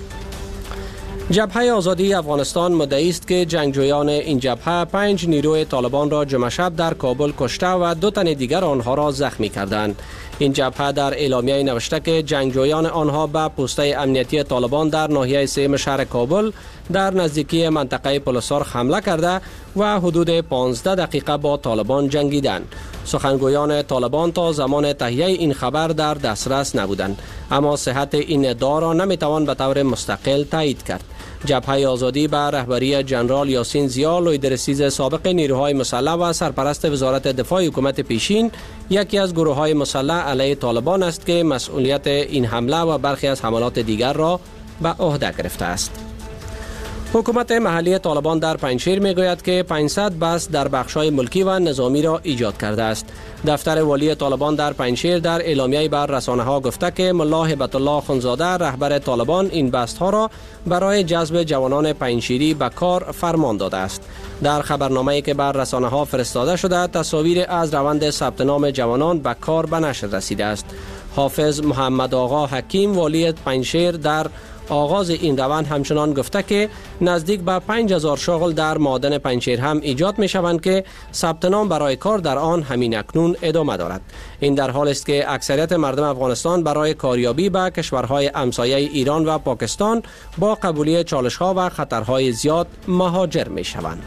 جبهه آزادی افغانستان مدعی است که جنگجویان این جبهه 5 نیروی طالبان را جمعه شب در کابل کشته و 2 تن دیگر آنها را زخمی کردند. این جبهه در اعلامیه نوشته که جنگجویان آنها به پوسته امنیتی طالبان در ناحیه 3 شهر کابل در نزدیکی منطقه پلسار حمله کرده و حدود 15 دقیقه با طالبان جنگیدند. سخنگویان طالبان تا زمان تهیه این خبر در دسترس نبودند، اما صحت این ادعا را نمیتوان به طور مستقل تایید کرد. جبهه آزادی به رهبری جنرال یاسین زیا، لویدرسیز سابق نیروهای مسلح و سرپرست وزارت دفاع حکومت پیشین، یکی از گروه‌های مسلح علیه طالبان است که مسئولیت این حمله و برخی از حملات دیگر را به عهده گرفته است. حکومت محلی طالبان در پنجشیر میگوید که 500 بس در بخش‌های ملکی و نظامی را ایجاد کرده است. دفتر والی طالبان در پنجشیر در اعلامیه بر رسانه‌ها گفته که ملا هیبت الله خونزاده رهبر طالبان این بست‌ها را برای جذب جوانان پنجشیری به کار فرمان داده است. در خبرنامه‌ای که بر رسانه‌ها فرستاده شده، تصاویر از روند ثبت نام جوانان به کار به نشر رسیده است. حافظ محمد آقا حکیم والی پنجشیر در آغاز این روند همچنان گفته که نزدیک به 5000 شغل در معادن پنجشیر هم ایجاد می شوند که ثبت نام برای کار در آن همین اکنون ادامه دارد. این در حال است که اکثریت مردم افغانستان برای کاریابی به کشورهای همسایه ایران و پاکستان با قبولی چالش‌ها و خطرهای زیاد مهاجر می شوند.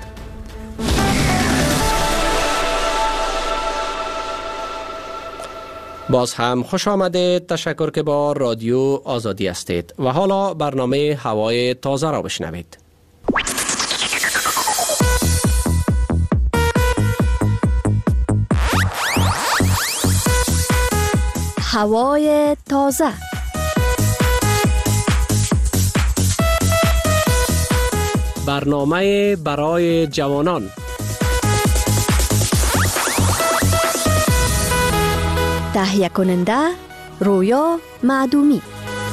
باز هم خوش آمده. تشکر که با رادیو آزادی هستید و حالا برنامه هوای تازه را بشنوید. هوای تازه. برنامه برای جوانان. تهیه کننده رویا معدومی.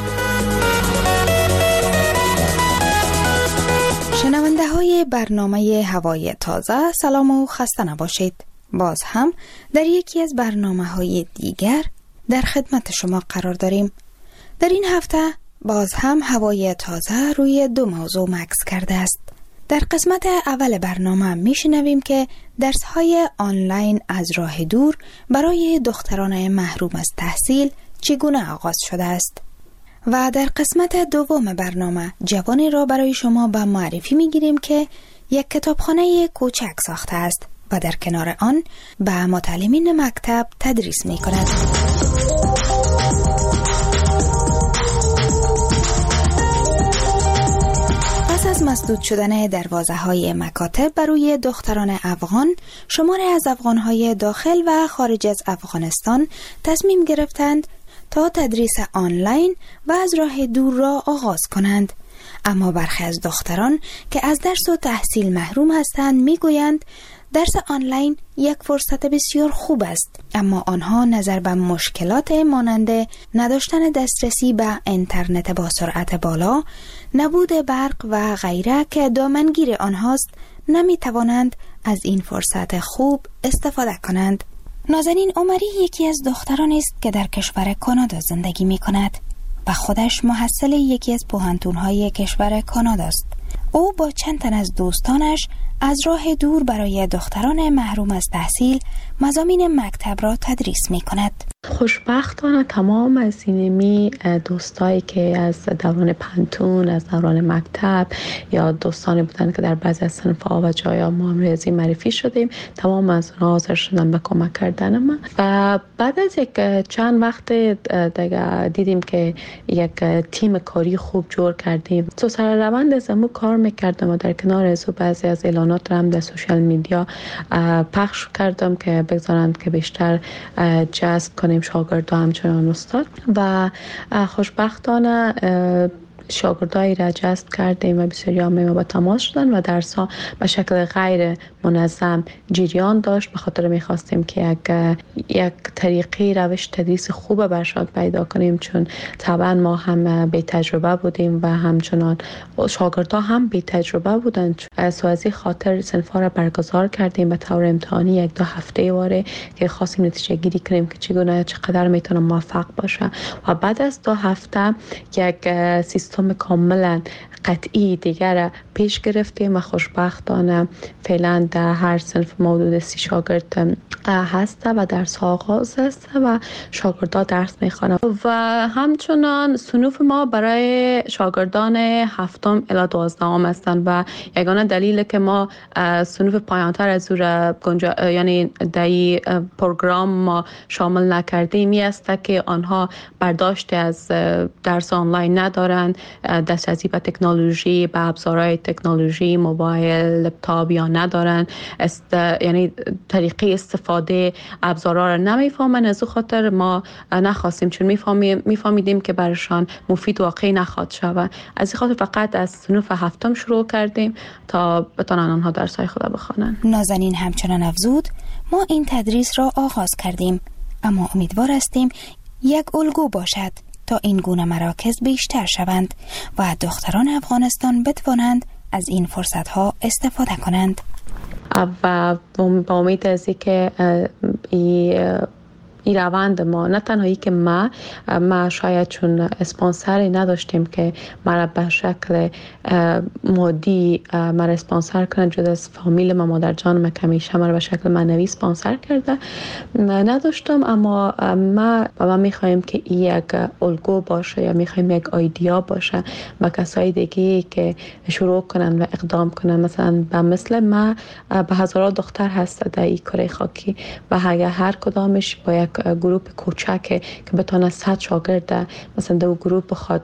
شنونده های برنامه هوای تازه، سلام و خسته نباشید. باز هم در یکی از برنامه های دیگر در خدمت شما قرار داریم. در این هفته باز هم هوای تازه روی 2 موضوع مکث کرده است. در قسمت اول برنامه میشنویم که درس‌های آنلاین از راه دور برای دختران محروم از تحصیل چگونه آغاز شده است. و در قسمت دوم برنامه جوانی را برای شما به معرفی میگیریم که یک کتابخانه کوچک ساخته است و در کنار آن به متعلمین مکتب تدریس میکند. پس از مسدود شدن دروازه‌های مکاتب برای دختران افغان، شماری از افغان‌های داخل و خارج از افغانستان تصمیم گرفتند تا تدریس آنلاین و از راه دور را آغاز کنند. اما برخی از دختران که از درس و تحصیل محروم هستند میگویند درس آنلاین یک فرصت بسیار خوب است، اما آنها نظر به مشکلات مانند نداشتن دسترسی به اینترنت با سرعت بالا، نبود برق و غیره که دامنگیر آنهاست، نمی توانند از این فرصت خوب استفاده کنند. نازنین عمری یکی از دختران است که در کشور کانادا زندگی می کند و خودش محصل یکی از پوهنتون‌های کشور کانادا است. او با چند تن از دوستانش از راه دور برای دختران محروم از تحصیل مضامین مکتب را تدریس می کند. خوشبختانه تمام از اینمی دوستایی که از دوران پنتون، از دوران مکتب یا دوستانی بودن که در بعضی از صنف‌ها و جایا ما ریاضی معرفی شدیم، تمام از اونها حاضر شدن به کمک کردن من. و بعد از یک چند وقت دیگه دیدیم که یک تیم کاری خوب جور کردیم. تو سر روند از امو کار میکردم و در کنار از بعضی از اعلانات هم در سوشال میدیا پخش کردم که بگذارند که بیشتر جذب کنیم شاگرد و همچنان استاد. و خوشبختانه شاگردایی را جذب کردیم و بسیاری ما با تماس شدن و درس‌ها به شکل غیر منظم جریان داشت. به خاطر می‌خواستیم که یک طریقی روش تدریس خوب بر شاگرد پیدا کنیم، چون طبعا ما هم بی تجربه بودیم و همچنان شاگردها هم بی تجربه بودند. از این خاطر صنف‌ها را برگزار کردیم به طور امتحانی یک دو هفته واره که خواستیم نتیجه گیری کنیم که چقدر میتونه موفق باشه و بعد از 2 هفته یک سیستم کاملا قطعی دیگر پیش گرفتیم و خوشبختانه فعلا در هر صنف حدود 30 شاگرد هست و درس آغاز است و شاگردان درس میخوانند و همچنان صنوف ما برای شاگردان 7 الی 12 هستند و یگانه دلیل که ما صنوف پایانتر از یعنی در پروگرام ما شامل نکردیم است که آنها برداشت از درس آنلاین ندارند، دسترسی به تکنولوژی، به ابزارهای تکنولوژی، موبایل، لپتاپ یا ندارن، یعنی طریقه استفاده ابزارها را نمیفهمن. از او خاطر ما نخواستیم، چون میفهمیدیم که برشان مفید واقعی نخواهد شود. از این خاطر فقط از صنف 7 شروع کردیم تا بتونن آنها درس‌های خود بخوانند. نازنین همچنان افزود ما این تدریس را آغاز کردیم، اما امیدوار هستیم یک الگو باشد تا این گونه مراکز بیشتر شوند و دختران افغانستان بتوانند از این فرصت‌ها استفاده کنند. و با امید از اینکه این روند ما، نه تنهایی که ما شاید چون اسپانسری نداشتیم که مرا به شکل مادی مرا اسپانسر کنند، جدا از فامیل ما، مادر جانم که همیشه مرا به شکل معنوی اسپانسر کرده نداشتم، اما ما میخوایم که این یک الگو باشه یا میخوایم یک ایده باشه و کسای دیگه که شروع کنن و اقدام کنن. مثلا مثل ما به هزاران دختر هست در این کره خاکی و اگر هر کدامش با یک گروه کوچک که بتونه 100 شاگرد مثلا دو گروه بخواد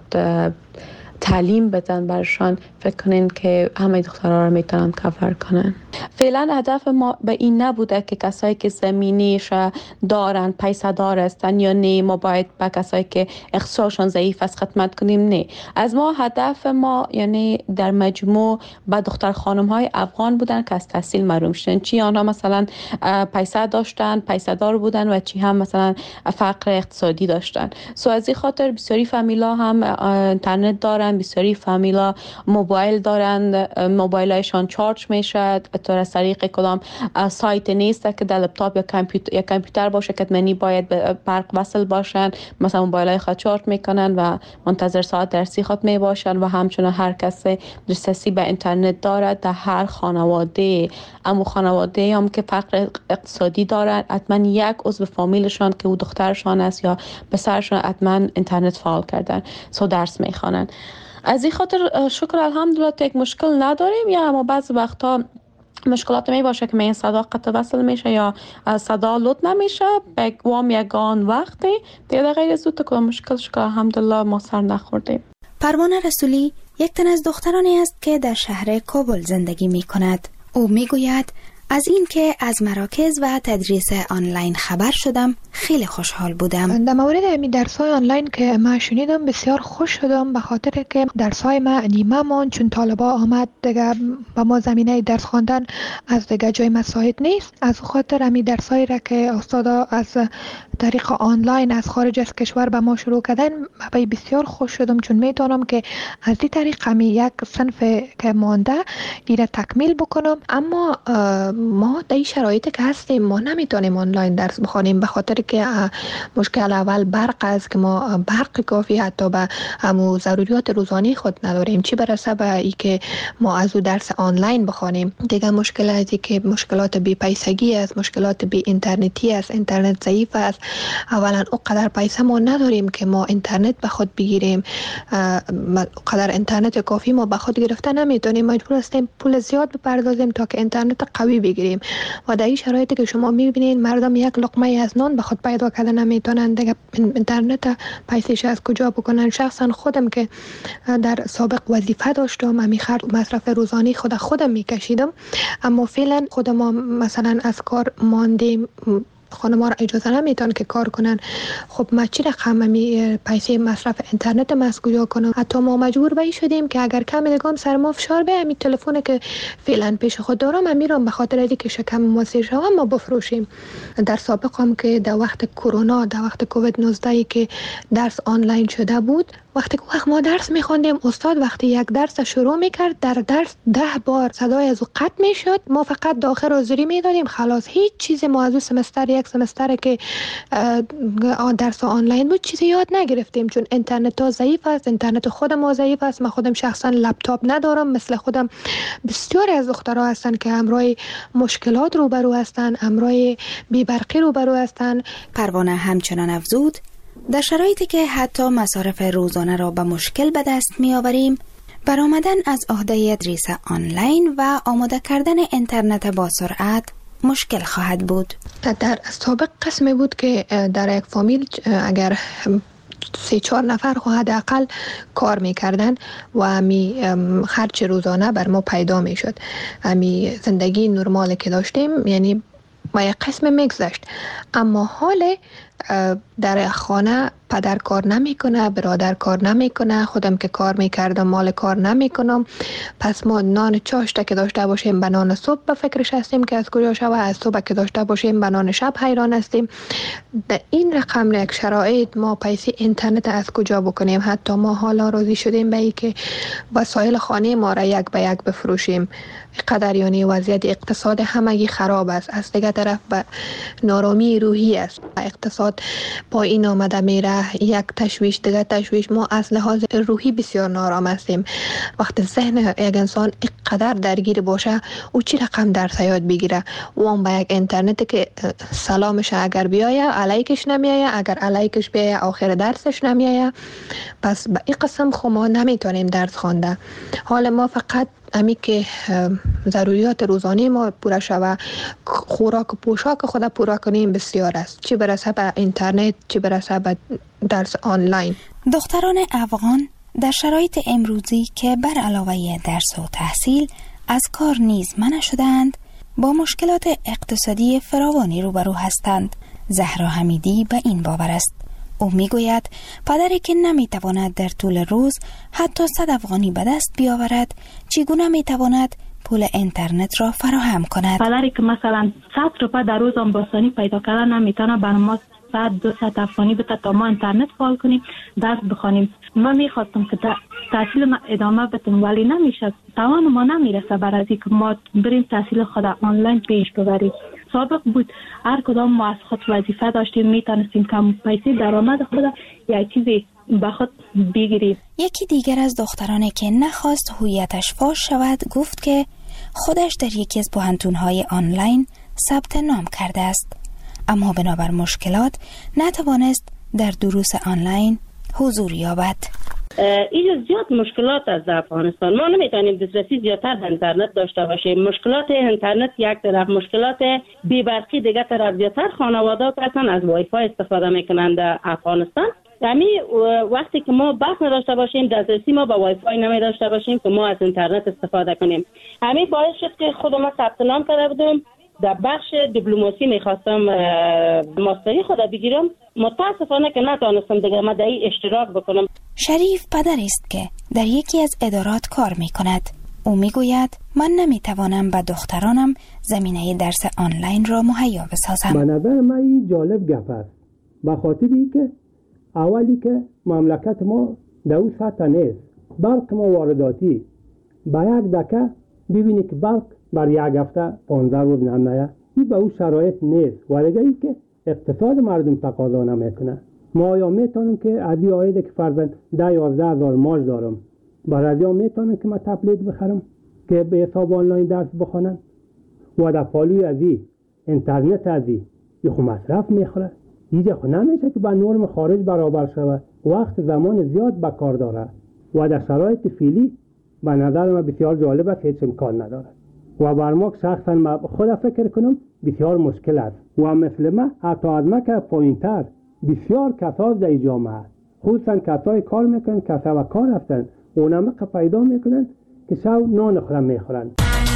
تعلیم بدن برشان، فکر کنین که همه دخترها رو میتونن کفر کنن. فعلا هدف ما به این نبوده که کسایی که زمینیش دارن، پیسه دار هستن یا نه، ما باید به کسایی که اقتصادشان ضعیف است خدمت کنیم. نه، از ما هدف ما یعنی در مجموع به دختر خانم های افغان بودن که از تحصیل محروم شدن، چی آنها مثلا پیسه داشتن، پیسه دار بودن و چی هم مثلا فقر اقتصادی داشتن. از این خاطر بسیاری فامیلا هم اینترنت دارن، بسیاری فامیلا موبایل دارند، موبایلشان چارج میشه از طریق کدام سایت نیست که در لپتاپ یا کامپیوتر باشه که منی باید به برق وصل باشن. مثلا موبایلای خود چارج میکنن و منتظر ساعت درسی خود می باشن و همچنان هر کسی دسترسی به اینترنت دارد در هر خانواده. اما خانواده هم که فقر اقتصادی دارند، حتما یک عضو فامیلشان که او دخترشان است یا پسرشان حتما اینترنت فعال کردن، درس میخوانن. از این خاطر شکر الحمدلله یک مشکل نداریم، یا اما بعض وقتا مشکلات می باشه که این صدا قطع وصل میشه یا صدا لود نمیشه بگوام یگان وقتی دیگه غیر از اون که مشکل شکر الحمدلله ما سر نخوردیم. پروانه رسولی یک تن از دخترانی است که در شهر کابل زندگی می کند. او می گوید از این که از مراکز و تدریس آنلاین خبر شدم خیلی خوشحال بودم. در مورد امی درس‌های آنلاین که من شنیدم بسیار خوش شدم، به خاطر که درس‌های ما نیمه ماند، چون طالبا آمد دیگه با ما زمینه درس خواندن از دیگه جای مساعد نیست. از خاطر امی درس‌هایی را که استادا از طریق آنلاین از خارج از کشور به ما شروع کردن بسیار خوش شدم، چون میتونم که از این طریق امی یک صنف که مانده ایره تکمیل بکنم. اما ما در این شرایطی که هستیم ما نمیتونیم آنلاین درس بخوانیم، به خاطر که مشکل اول برق است که ما برق کافی حتی به همو ضروریات روزانه خود نداریم، چی برسه به ای که ما از او درس آنلاین بخوانیم. دیگه مشکل ازی که مشکلات بی پیسگی است، مشکلات بی اینترنتی است، اینترنت ضعیف است. اولا اونقدر پیسه ما نداریم که ما اینترنت به خود بگیریم، اونقدر اینترنت کافی ما به خود گرفته نمیتونیم، مجبور هستیم پول زیاد بپردازیم تا که اینترنت قوی بگیریم. و در این شرایطی که شما میبینید مردم یک لقمه از نان به خود پیدا کرده نمیتونن، دیگه اینترنت پیسش از کجا بکنن. شخصا خودم که در سابق وظیفه داشتم، امی خرج و مصرف روزانه خودم میکشیدم، اما فعلا خود ما مثلا از کار ماندیم، خانم‌ها را اجازه نمیتون که کار کنن. خب ما چی رقم پیسه مصرف اینترنت ما از کجا کنم؟ حتی ما مجبور به شدیم که اگر کمی نگام سر ما فشار به همین تلفن که فعلا پیش خود دارم امیرم به خاطر اینکه شکم ما سیر شوم ما بفروشیم. در سابق هم که در وقت کرونا، در وقت کووید 19 که درس آنلاین شده بود، وقتی که ما درس می‌خوندیم استاد وقتی یک درس شروع می‌کرد در درس 10 بار صدای از او قطع می‌شد، ما فقط داخل حاضری می‌دادیم، خلاص هیچ چیزی ما از اون سمستر یک سمستر که درس آنلاین بود چیزی یاد نگرفتیم، چون اینترنت ها ضعیف است، اینترنت خود ما ضعیف است. من خودم شخصا لپتاپ ندارم، مثل خودم بسیاری از دخترها هستن که همراه مشکلات روبرو هستن، همراه بی‌برقی روبرو هستن. پروانه همچنان افزود در شرایطی که حتی مصارف روزانه را به مشکل به دست می آوریم، برآمدن از عهده تدریس آنلاین و آماده کردن اینترنت با سرعت مشکل خواهد بود. در سابق قسمی بود که در یک فامیل اگر 3-4 نفر حداقل کار میکردن و همی خرج روزانه بر ما پیدا میشد، همی زندگی نرمال که داشتیم یعنی ما یک قسم میگذشت. اما حال در خانه پدر کار نمیکنه، برادر کار نمیکنه، خودم که کار میکردم مال کار نمیکنم، پس ما نان چاشته که داشته باشیم به نان صبح به فکرش هستیم که از کجا شوه، از صبح که داشته باشیم به نان شب حیران هستیم. در این رقم یک شرایط ما پیسه اینترنت از کجا بکنیم؟ حتی ما حالا راضی شدیم به ای که وسایل خانه ما را یک به یک بفروشیم. قدر یعنی وضعیت اقتصاد همگی خراب است. از دیگه طرف به نارامی روحی است، اقتصاد پایین آمده میره، یک تشویش دیگه تشویش. ما از لحاظ روحی بسیار نارام هستیم. وقتی ذهن یک انسان اینقدر درگیر باشه او چی رقم درس یاد بگیره؟ و هم به یک اینترنت که سلامش اگر بیایه علیکش نمیایه، اگر علیکش بیایه آخر درسش نمیایه، پس به این قسم خو ما نمیتونیم درس خوانده. حال ما فقط امی که ضروریات روزانه ما پورا شوه، خوراک و پوشاک خود پورا کنیم بسیار است، چی برسه به اینترنت، چی برسه به درس آنلاین. دختران افغان در شرایط امروزی که بر علاوه درس و تحصیل از کار نیز منع شدند، با مشکلات اقتصادی فراوانی روبرو هستند. زهرا حمیدی به این باور است. او میگوید پدری که نمیتواند در طول روز حتی 100 افغانی به دست بیاورد، چگونه میتواند پول اینترنت را فراهم کند؟ پدری که مثلا 100 روپیه در روز آسانی پیدا کردن نمیتونه، بر ما 100-200 افغانی بده تا ما اینترنت فعال کنیم درس بخوانیم. من میخواستم که تحصیل ما ادامه بدم ولی نمیشه، توان ما نمیرسه برای اینکه ما بریم تحصیل خود آنلاین پیش ببریم. سابق بود هر کدام ما از خود وظیفه داشتیم، میتونستیم کم پیسه درآمد خود یک چیزی به خود بگیریم. یکی دیگر از دخترانی که نخواست هویتش فاش شود گفت که خودش در یکی از پوهنتون‌های آنلاین ثبت نام کرده است، اما بنابر مشکلات نتوانست در دروس آنلاین حضور یابد. اینجا زیاد مشکلات از افغانستان، ما نمیتونیم دسترسی زیادتر به اینترنت داشته باشیم. مشکلات اینترنت یک طرف، مشکلات بی‌برقی دیگه طرف. زیادتر خانواده‌ها اصلا از وای فای استفاده میکنند در افغانستان. یعنی وقتی که ما بحث نداشته باشیم، دسترسی ما به وای فای نمی داشته باشیم که ما از اینترنت استفاده کنیم. همین باعث شد که خودم ثبت نام کرده بودم در بخش دیپلماسی، میخواستم ماستری خود بگیرم، متاسفانه که نتونستم دیگه ما در این اشتراک بکنم. شریف پدری است که در یکی از ادارات کار میکند. او میگوید من نمیتوانم به دخترانم زمینه درس آنلاین را مهیا بسازم. به نظر من این جالب گپ است، به خاطری که اولی که مملکت ما در اون سطح نیست، برق ما وارداتی، با یک دکه ببینی که برق بر یک هفته 15 روز نمیاد، این به اون شرایط نیست. و دیگه ای که اقتصاد مردم تقاضا نمیکنه. ما آیا میتونیم که از این عایده که فرضاً 10-11 هزار معاش دارم برای میتونم که من تبلیغ بخرم که به حساب آنلاین درس بخونن و در پالوی از این اینترنت از این خو مصرف میخوره. اینجا خو نمیشه که با نرم خارج برابر شود. وقت زمان زیاد به کار داره و در شرایط فعلی به نظر من بسیار جالب است، هیچ امکان نداره و بر ما شخصا من خود فکر کنم بسیار مشکل است و مثل من حتی از من که پایین‌تر بسیار کسا در جامعه خصوصا کسای کار میکنن، کسا و کار هستن اونم که پیدا میکنن که شب نان خورم میخورن.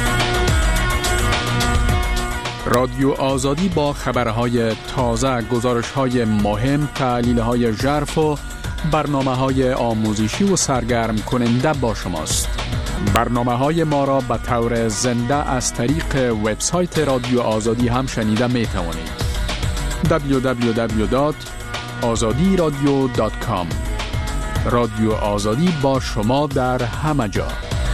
رادیو آزادی با خبرهای تازه، گزارش‌های مهم، تحلیل‌های ژرف و برنامه‌های آموزشی و سرگرم کننده با شماست. برنامه‌های ما را به طور زنده از طریق وبسایت رادیو آزادی هم شنیده می‌توانید. www.azadiradio.com. رادیو آزادی با شما در همه جا.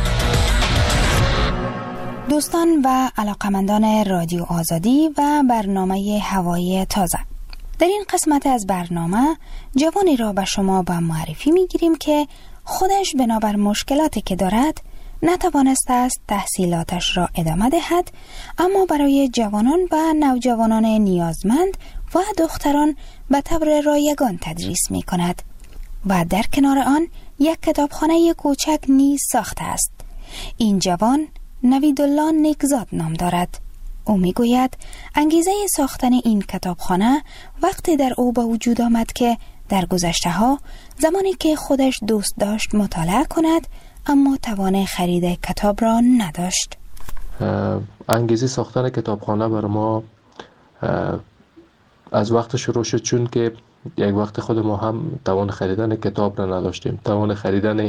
دوستان و علاقمندان رادیو آزادی و برنامه هوای تازه، در این قسمت از برنامه جوانی را به شما به معرفی میگیریم که خودش بنابر مشکلاتی که دارد نتوانسته است تحصیلاتش را ادامه دهد، اما برای جوانان و نوجوانان نیازمند و دختران به طور رایگان تدریس می کند و در کنار آن یک کتابخانه کوچک نیز ساخته است. این جوان نویدالله نیکزاد نام دارد. او می گوید انگیزه ساختن این کتابخانه وقتی در او به وجود آمد که در گذشته ها زمانی که خودش دوست داشت مطالعه کند اما توان خرید کتاب را نداشت. انگیزه ساختن کتابخانه بر ما از وقت شروع شد، چون که یک وقت خود ما هم توان خریدن کتاب را نداشتیم، توان خریدن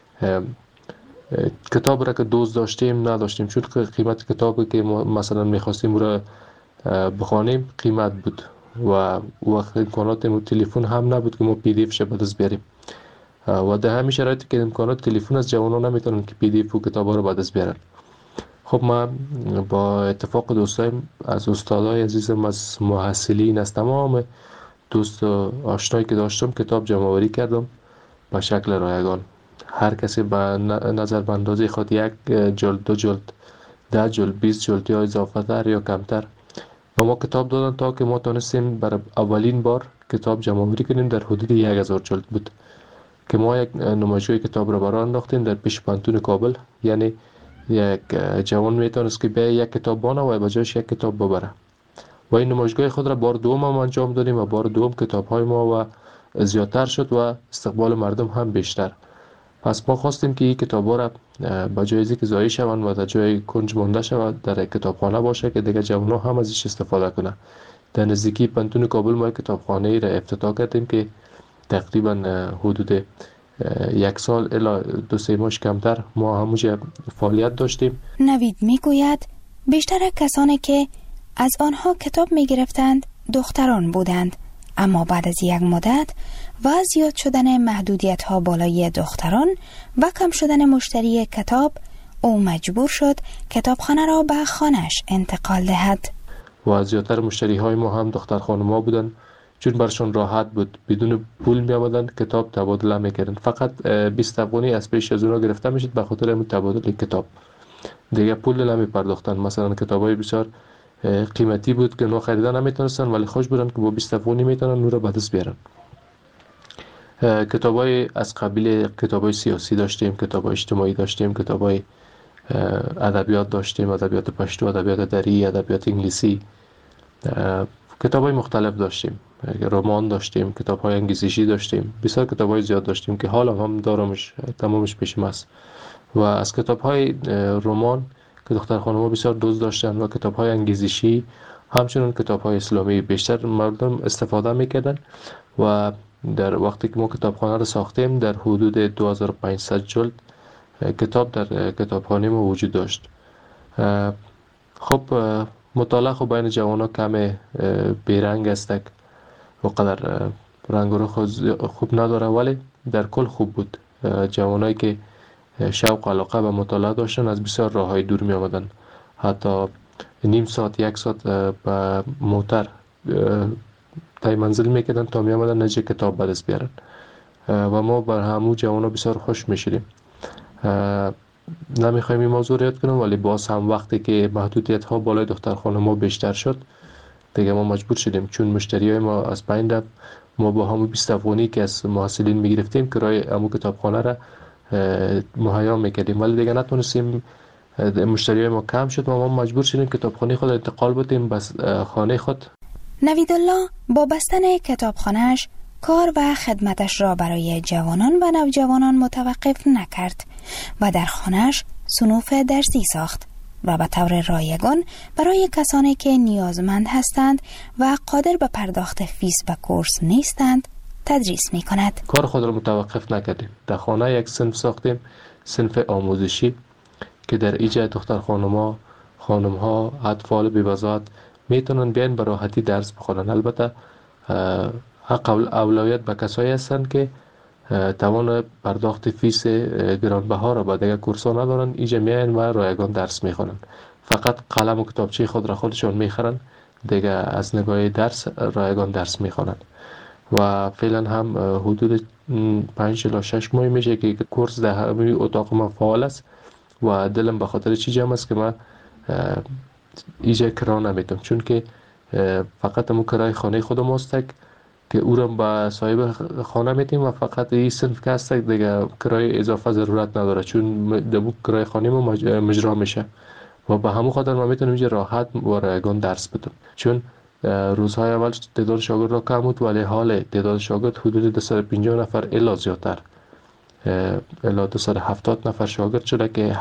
کتاب را که دوست داشتیم نداشتیم، چون که قیمت کتابی که ما مثلا میخواستیم را بخوانیم قیمت بود و وقت امکانات تلفن هم نبود که ما پی دی اف ش به دست بیاریم و در همین شرایطی که امکانات تلفن از جوانان نمیتونن که پی دی اف و کتابا رو به دست بیارن. خب من با اتفاق دوستایم از استادای عزیزم، از محصلین، از تمام دوست و آشنایی که داشتم کتاب جمع آوری کردم به شکل رایگان. هر کسی به نظر به اندازه خود 1 جلد، 2 جلد، 10 جلد، 20 جلد یا اضافه تر یا کمتر و ما کتاب دادن تا که ما تونستیم برای اولین بار کتاب جمع آوری کنیم. در حدود 1000 جلد بود که ما یک نمایشگاه کتاب را برای انداختیم در پیش پانتون کابل. یعنی یک جوان میتونست که به یک کتاب بانه و به جایش یک کتاب ببره و این نمایشگاه خود را بار دوم هم انجام دادیم و بار دوم کتاب های ما و زیادتر شد و استقبال مردم هم بیشتر. پس ما خواستیم که این کتاب ها را به جای اینکه ضایع شوند و در جای کنج مانده شود در کتابخانه باشه که دیگه جوان ها هم ازش استفاده کنه. در نزدیکی پانتون کابل ما کتابخانه را افتتاح کردیم که تقریبا حدود 1 سال الی 2-3 ماه کمتر ما همونجا فعالیت داشتیم. نوید میگوید بیشتر کسانی که از آنها کتاب میگرفتند دختران بودند، اما بعد از یک مدت و زیاد شدن محدودیت ها بالای دختران و کم شدن مشتری کتاب، او مجبور شد کتابخانه را به خانه‌اش انتقال دهد. و زیادتر مشتری های ما هم دختر خانم‌ها بودند، چون برشون راحت بود، بدون پول می آمدن کتاب تبادله میکردن. فقط 20 افغانی از پیش از اونا گرفته میشد به خاطر همین تبادل کتاب، دیگه پول نمی پرداختن. مثلا کتابای بسیار قیمتی بود که اونا خریدن نمیتونستن ولی خوش بودن که با 20 افغانی میتونن اون رو به دست بیارن. کتابای از قبیل کتابای سیاسی داشتیم، کتابای اجتماعی داشتیم، کتابای ادبیات داشتیم، ادبیات پشتو، ادبیات دری، ادبیات انگلیسی، کتابای مختلف داشتیم، رمان داشتیم، کتاب‌های انگیزشی داشتیم، بسیار کتاب‌های زیاد داشتیم که حالا هم دارمش، تمامش پیشم است. و از کتاب‌های رمان که دختر خانم‌ها بسیار دوست داشتن و کتاب‌های انگیزشی همچنین کتاب‌های اسلامی بیشتر مردم استفاده می‌کردن و در وقتی که ما کتابخانه رو ساختیم در حدود 2500 جلد کتاب در کتابخانه ما وجود داشت. خب مطالعه خب بین جوان‌ها کم بیرنگ است، وقدر رنگ رو خوب نداره ولی در کل خوب بود. جوانایی که شوق و علاقه به مطالعه داشتن از بسیار راه‌های دور می آمدن، حتی نیم ساعت 1 ساعت به موتر تای منزل میکردن تا می آمدن نجی کتاب به دست بیارن و ما بر همو جوانا بسیار خوش میشدیم. نمیخوایم این موضوع رو یاد کنم، ولی باز هم وقتی که محدودیت ها بالای دخترخانه ما بیشتر شد دیگه ما مجبور شدیم، چون مشتری های ما از پایین رفت، ما با همون 20 افغانی که از محصلین میگرفتیم کرایه همون کتابخانه را مهیا میکردیم، ولی دیگه نتونستیم، مشتری های ما کم شد و ما مجبور شدیم کتابخانه خود انتقال بدیم بس خانه خود. نویدالله با بستن کتابخانه‌اش کار و خدمتش را برای جوانان و نوجوانان متوقف نکرد و در خانه‌اش صنوف درسی ساخت و به طور رایگان برای کسانی که نیازمند هستند و قادر به پرداخت فیس و کورس نیستند تدریس می کند. کار خود را متوقف نکردیم. در خانه یک صنف ساختیم، صنف آموزشی که در ایجا دختر خانم ها اطفال بی‌وضاحت میتونن بیان به راحتی درس بخونن. البته حق اولویت به کسایی هستند که توان پرداخت فیس گرانبها را با دیگر کورس ها ندارن، ایجا میان و رایگان درس میخونن. فقط قلم و کتابچه خود را خودشان میخرن، دیگه از نگاه درس رایگان درس میخونن. و فعلا هم حدود 5 تا 6 ماه میشه که کورس در همین اتاق ما فعال است و دلم به خاطر چی جمع است که من ایجا کرا نمیتونم، چون که فقط همون کرای خانه خود ماست که او را به صاحب خانه میتیم و فقط این صنف که هست دیگه کرای اضافه ضرورت نداره، چون دبو کرای خانه ما مجرا میشه و به همون خاطر ما میتونیم اینجا راحت و رایگان درس بدیم. چون روزهای اول تعداد شاگرد را کم بود، ولی حال تعداد شاگرد حدود 250 نفر الا زیادتر، الا 270 نفر شاگرد شده که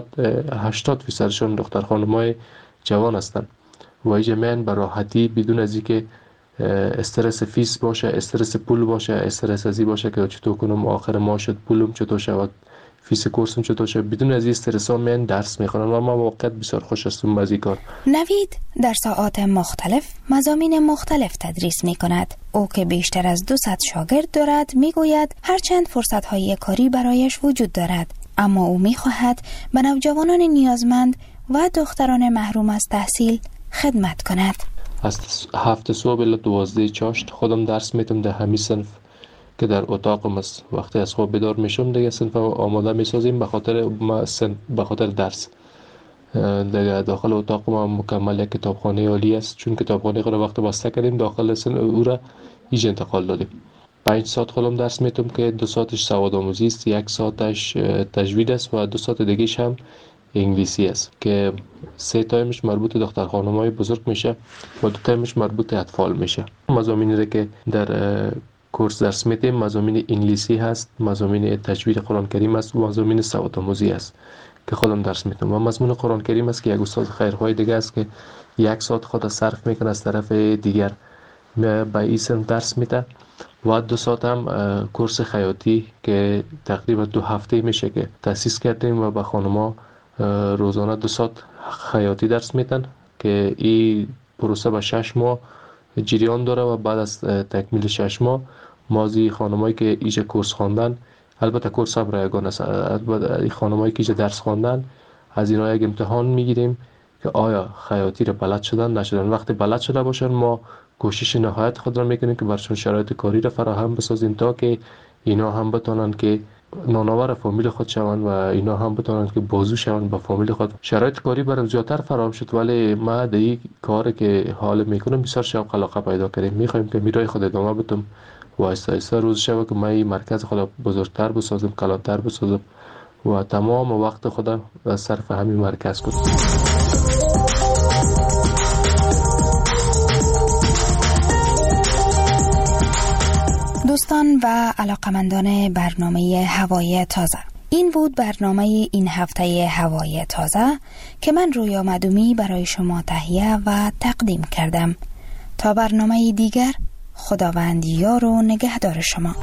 80% دختر خانم‌های جوان هستند و اینجا میان به راحتی بدون از اینکه استرس فیس باشه، استرس پول باشه، استرس ازی باشه که چطور کنم آخر ماه شد پولم چطور شود، فیس کورسم چطور شد، بدون از این استرس ها میان درس میخونن و ما واقعا بسیار خوش هستم از این کار. نوید در ساعات مختلف مضامین مختلف تدریس میکند. او که بیشتر از 200 شاگرد دارد میگوید هرچند فرصت های کاری برایش وجود دارد، اما او میخواهد به نوجوانان نیازمند و دختران محروم از تحصیل خدمت کند. از 7 صبح الی 12 چاشت خودم درس میتم در همین صنف که در اتاقم است. وقتی از خواب بیدار میشم دیگه صنف آماده میسازیم به خاطر درس. دیگه داخل اتاق ما مکمل یک کتابخانه عالی است، چون کتابخانه خود وقت بسته کردیم داخل صنف او را ایج انتقال دادیم. 5 ساعت خودم درس میتم که 2 ساعتش سواد آموزی است، 1 ساعتش تجوید است و 2 ساعت دیگه‌ش هم انگلیسی است که 3 تایمش مربوط دختر خانم‌های بزرگ میشه و 2 تایمش مربوط اطفال میشه. مضامینی را که در کورس درس میدیم مضامین انگلیسی هست، مضامین تجوید قرآن کریم است و مضامین سواد آموزی است که خودم درس میدم. و مضمون قرآن کریم است که یک استاد خیرخواه دیگه است که 1 ساعت خود صرف میکنه از طرف دیگر به این صنف درس میده و 2 ساعت هم کورس خیاطی که تقریبا 2 هفته میشه که تأسیس کردیم و به خانم‌ها روزانه 2 ساعت خیاطی درس میدن که این پروسه به 6 ماه جریان داره و بعد از تکمیل 6 ماه مازی خانمایی که ایجا کورس خواندن، البته کورس هم رایگان است، البته خانمایی که ایجا درس خواندن از اینا یک امتحان میگیریم که آیا خیاطی رو بلد شدن نشدن. وقتی بلد شده باشن ما کوشش نهایت خود را میکنیم که برشون شرایط کاری را فراهم بسازیم تا که اینا هم بتونن که نانآور فامیل خود شوند و اینا هم بتونن که بازو شوند با فامیل خود. شرایط کاری برام زیادتر فراهم شد، ولی ما در این کاری که حال میکنم بسیار شوق علاقه پیدا کردیم. میخوایم که میرای خود ادامه بدم و آهسته آهسته روز شب که ما این مرکز خود بزرگتر بسازم، کلانتر بسازم و تمام وقت خود صرف همین مرکز کنم. دوستان و علاقمندان برنامه هوای تازه، این بود برنامه این هفته هوای تازه که من رویا مدومی برای شما تهیه و تقدیم کردم. تا برنامه دیگر، خداوند یار و نگهدار شما.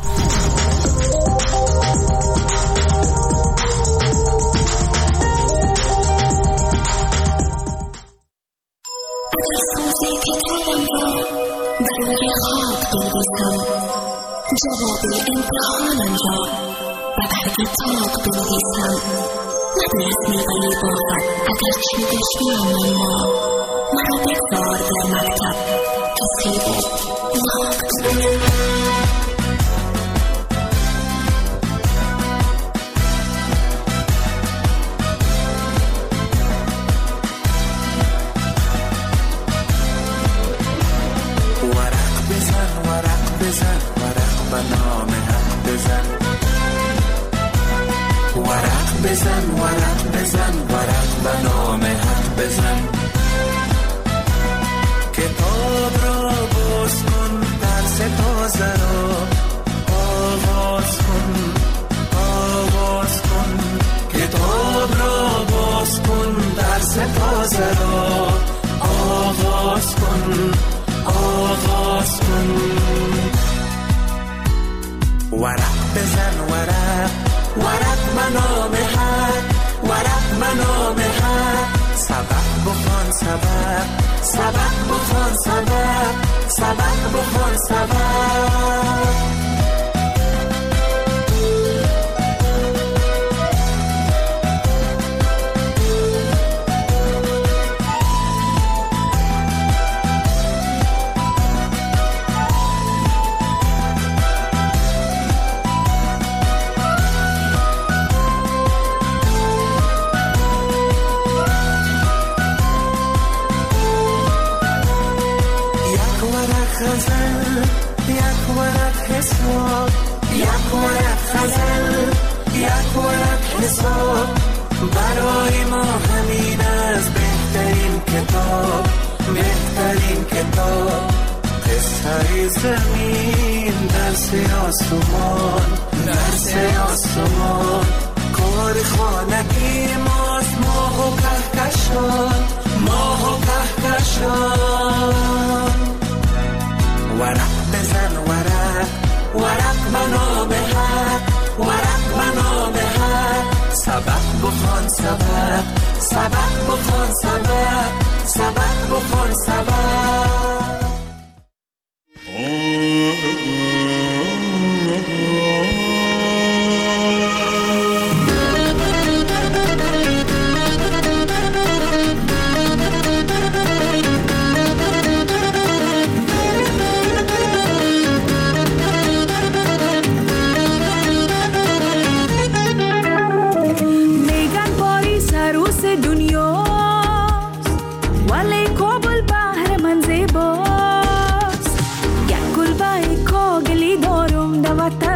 جواب امتحانم را و بر کتاب بنویسم، لب رسمی ولی بافت اگر چی دشتی ما مرا بگذار در مکتب رسیده وقت بزن ورق به نام حق بزن کتاب را باز کن درس تازه را آغاز کن کتاب را باز کن درس تازه را آغاز کن ورق بزن ورق منام حق ورق منام حق سبق بخوان سبق بخوان سبق بخوان سبق یک ورق غزل یک ورق حساب برای ما همین از بهترین کتاب قصه زمین درس آسمان کار خانگی ماست ماه و کهکشان ورق بزن ورق منام حق ورق منام حق سبق بخوان سبق بخوان سبق بخوان سبق وطن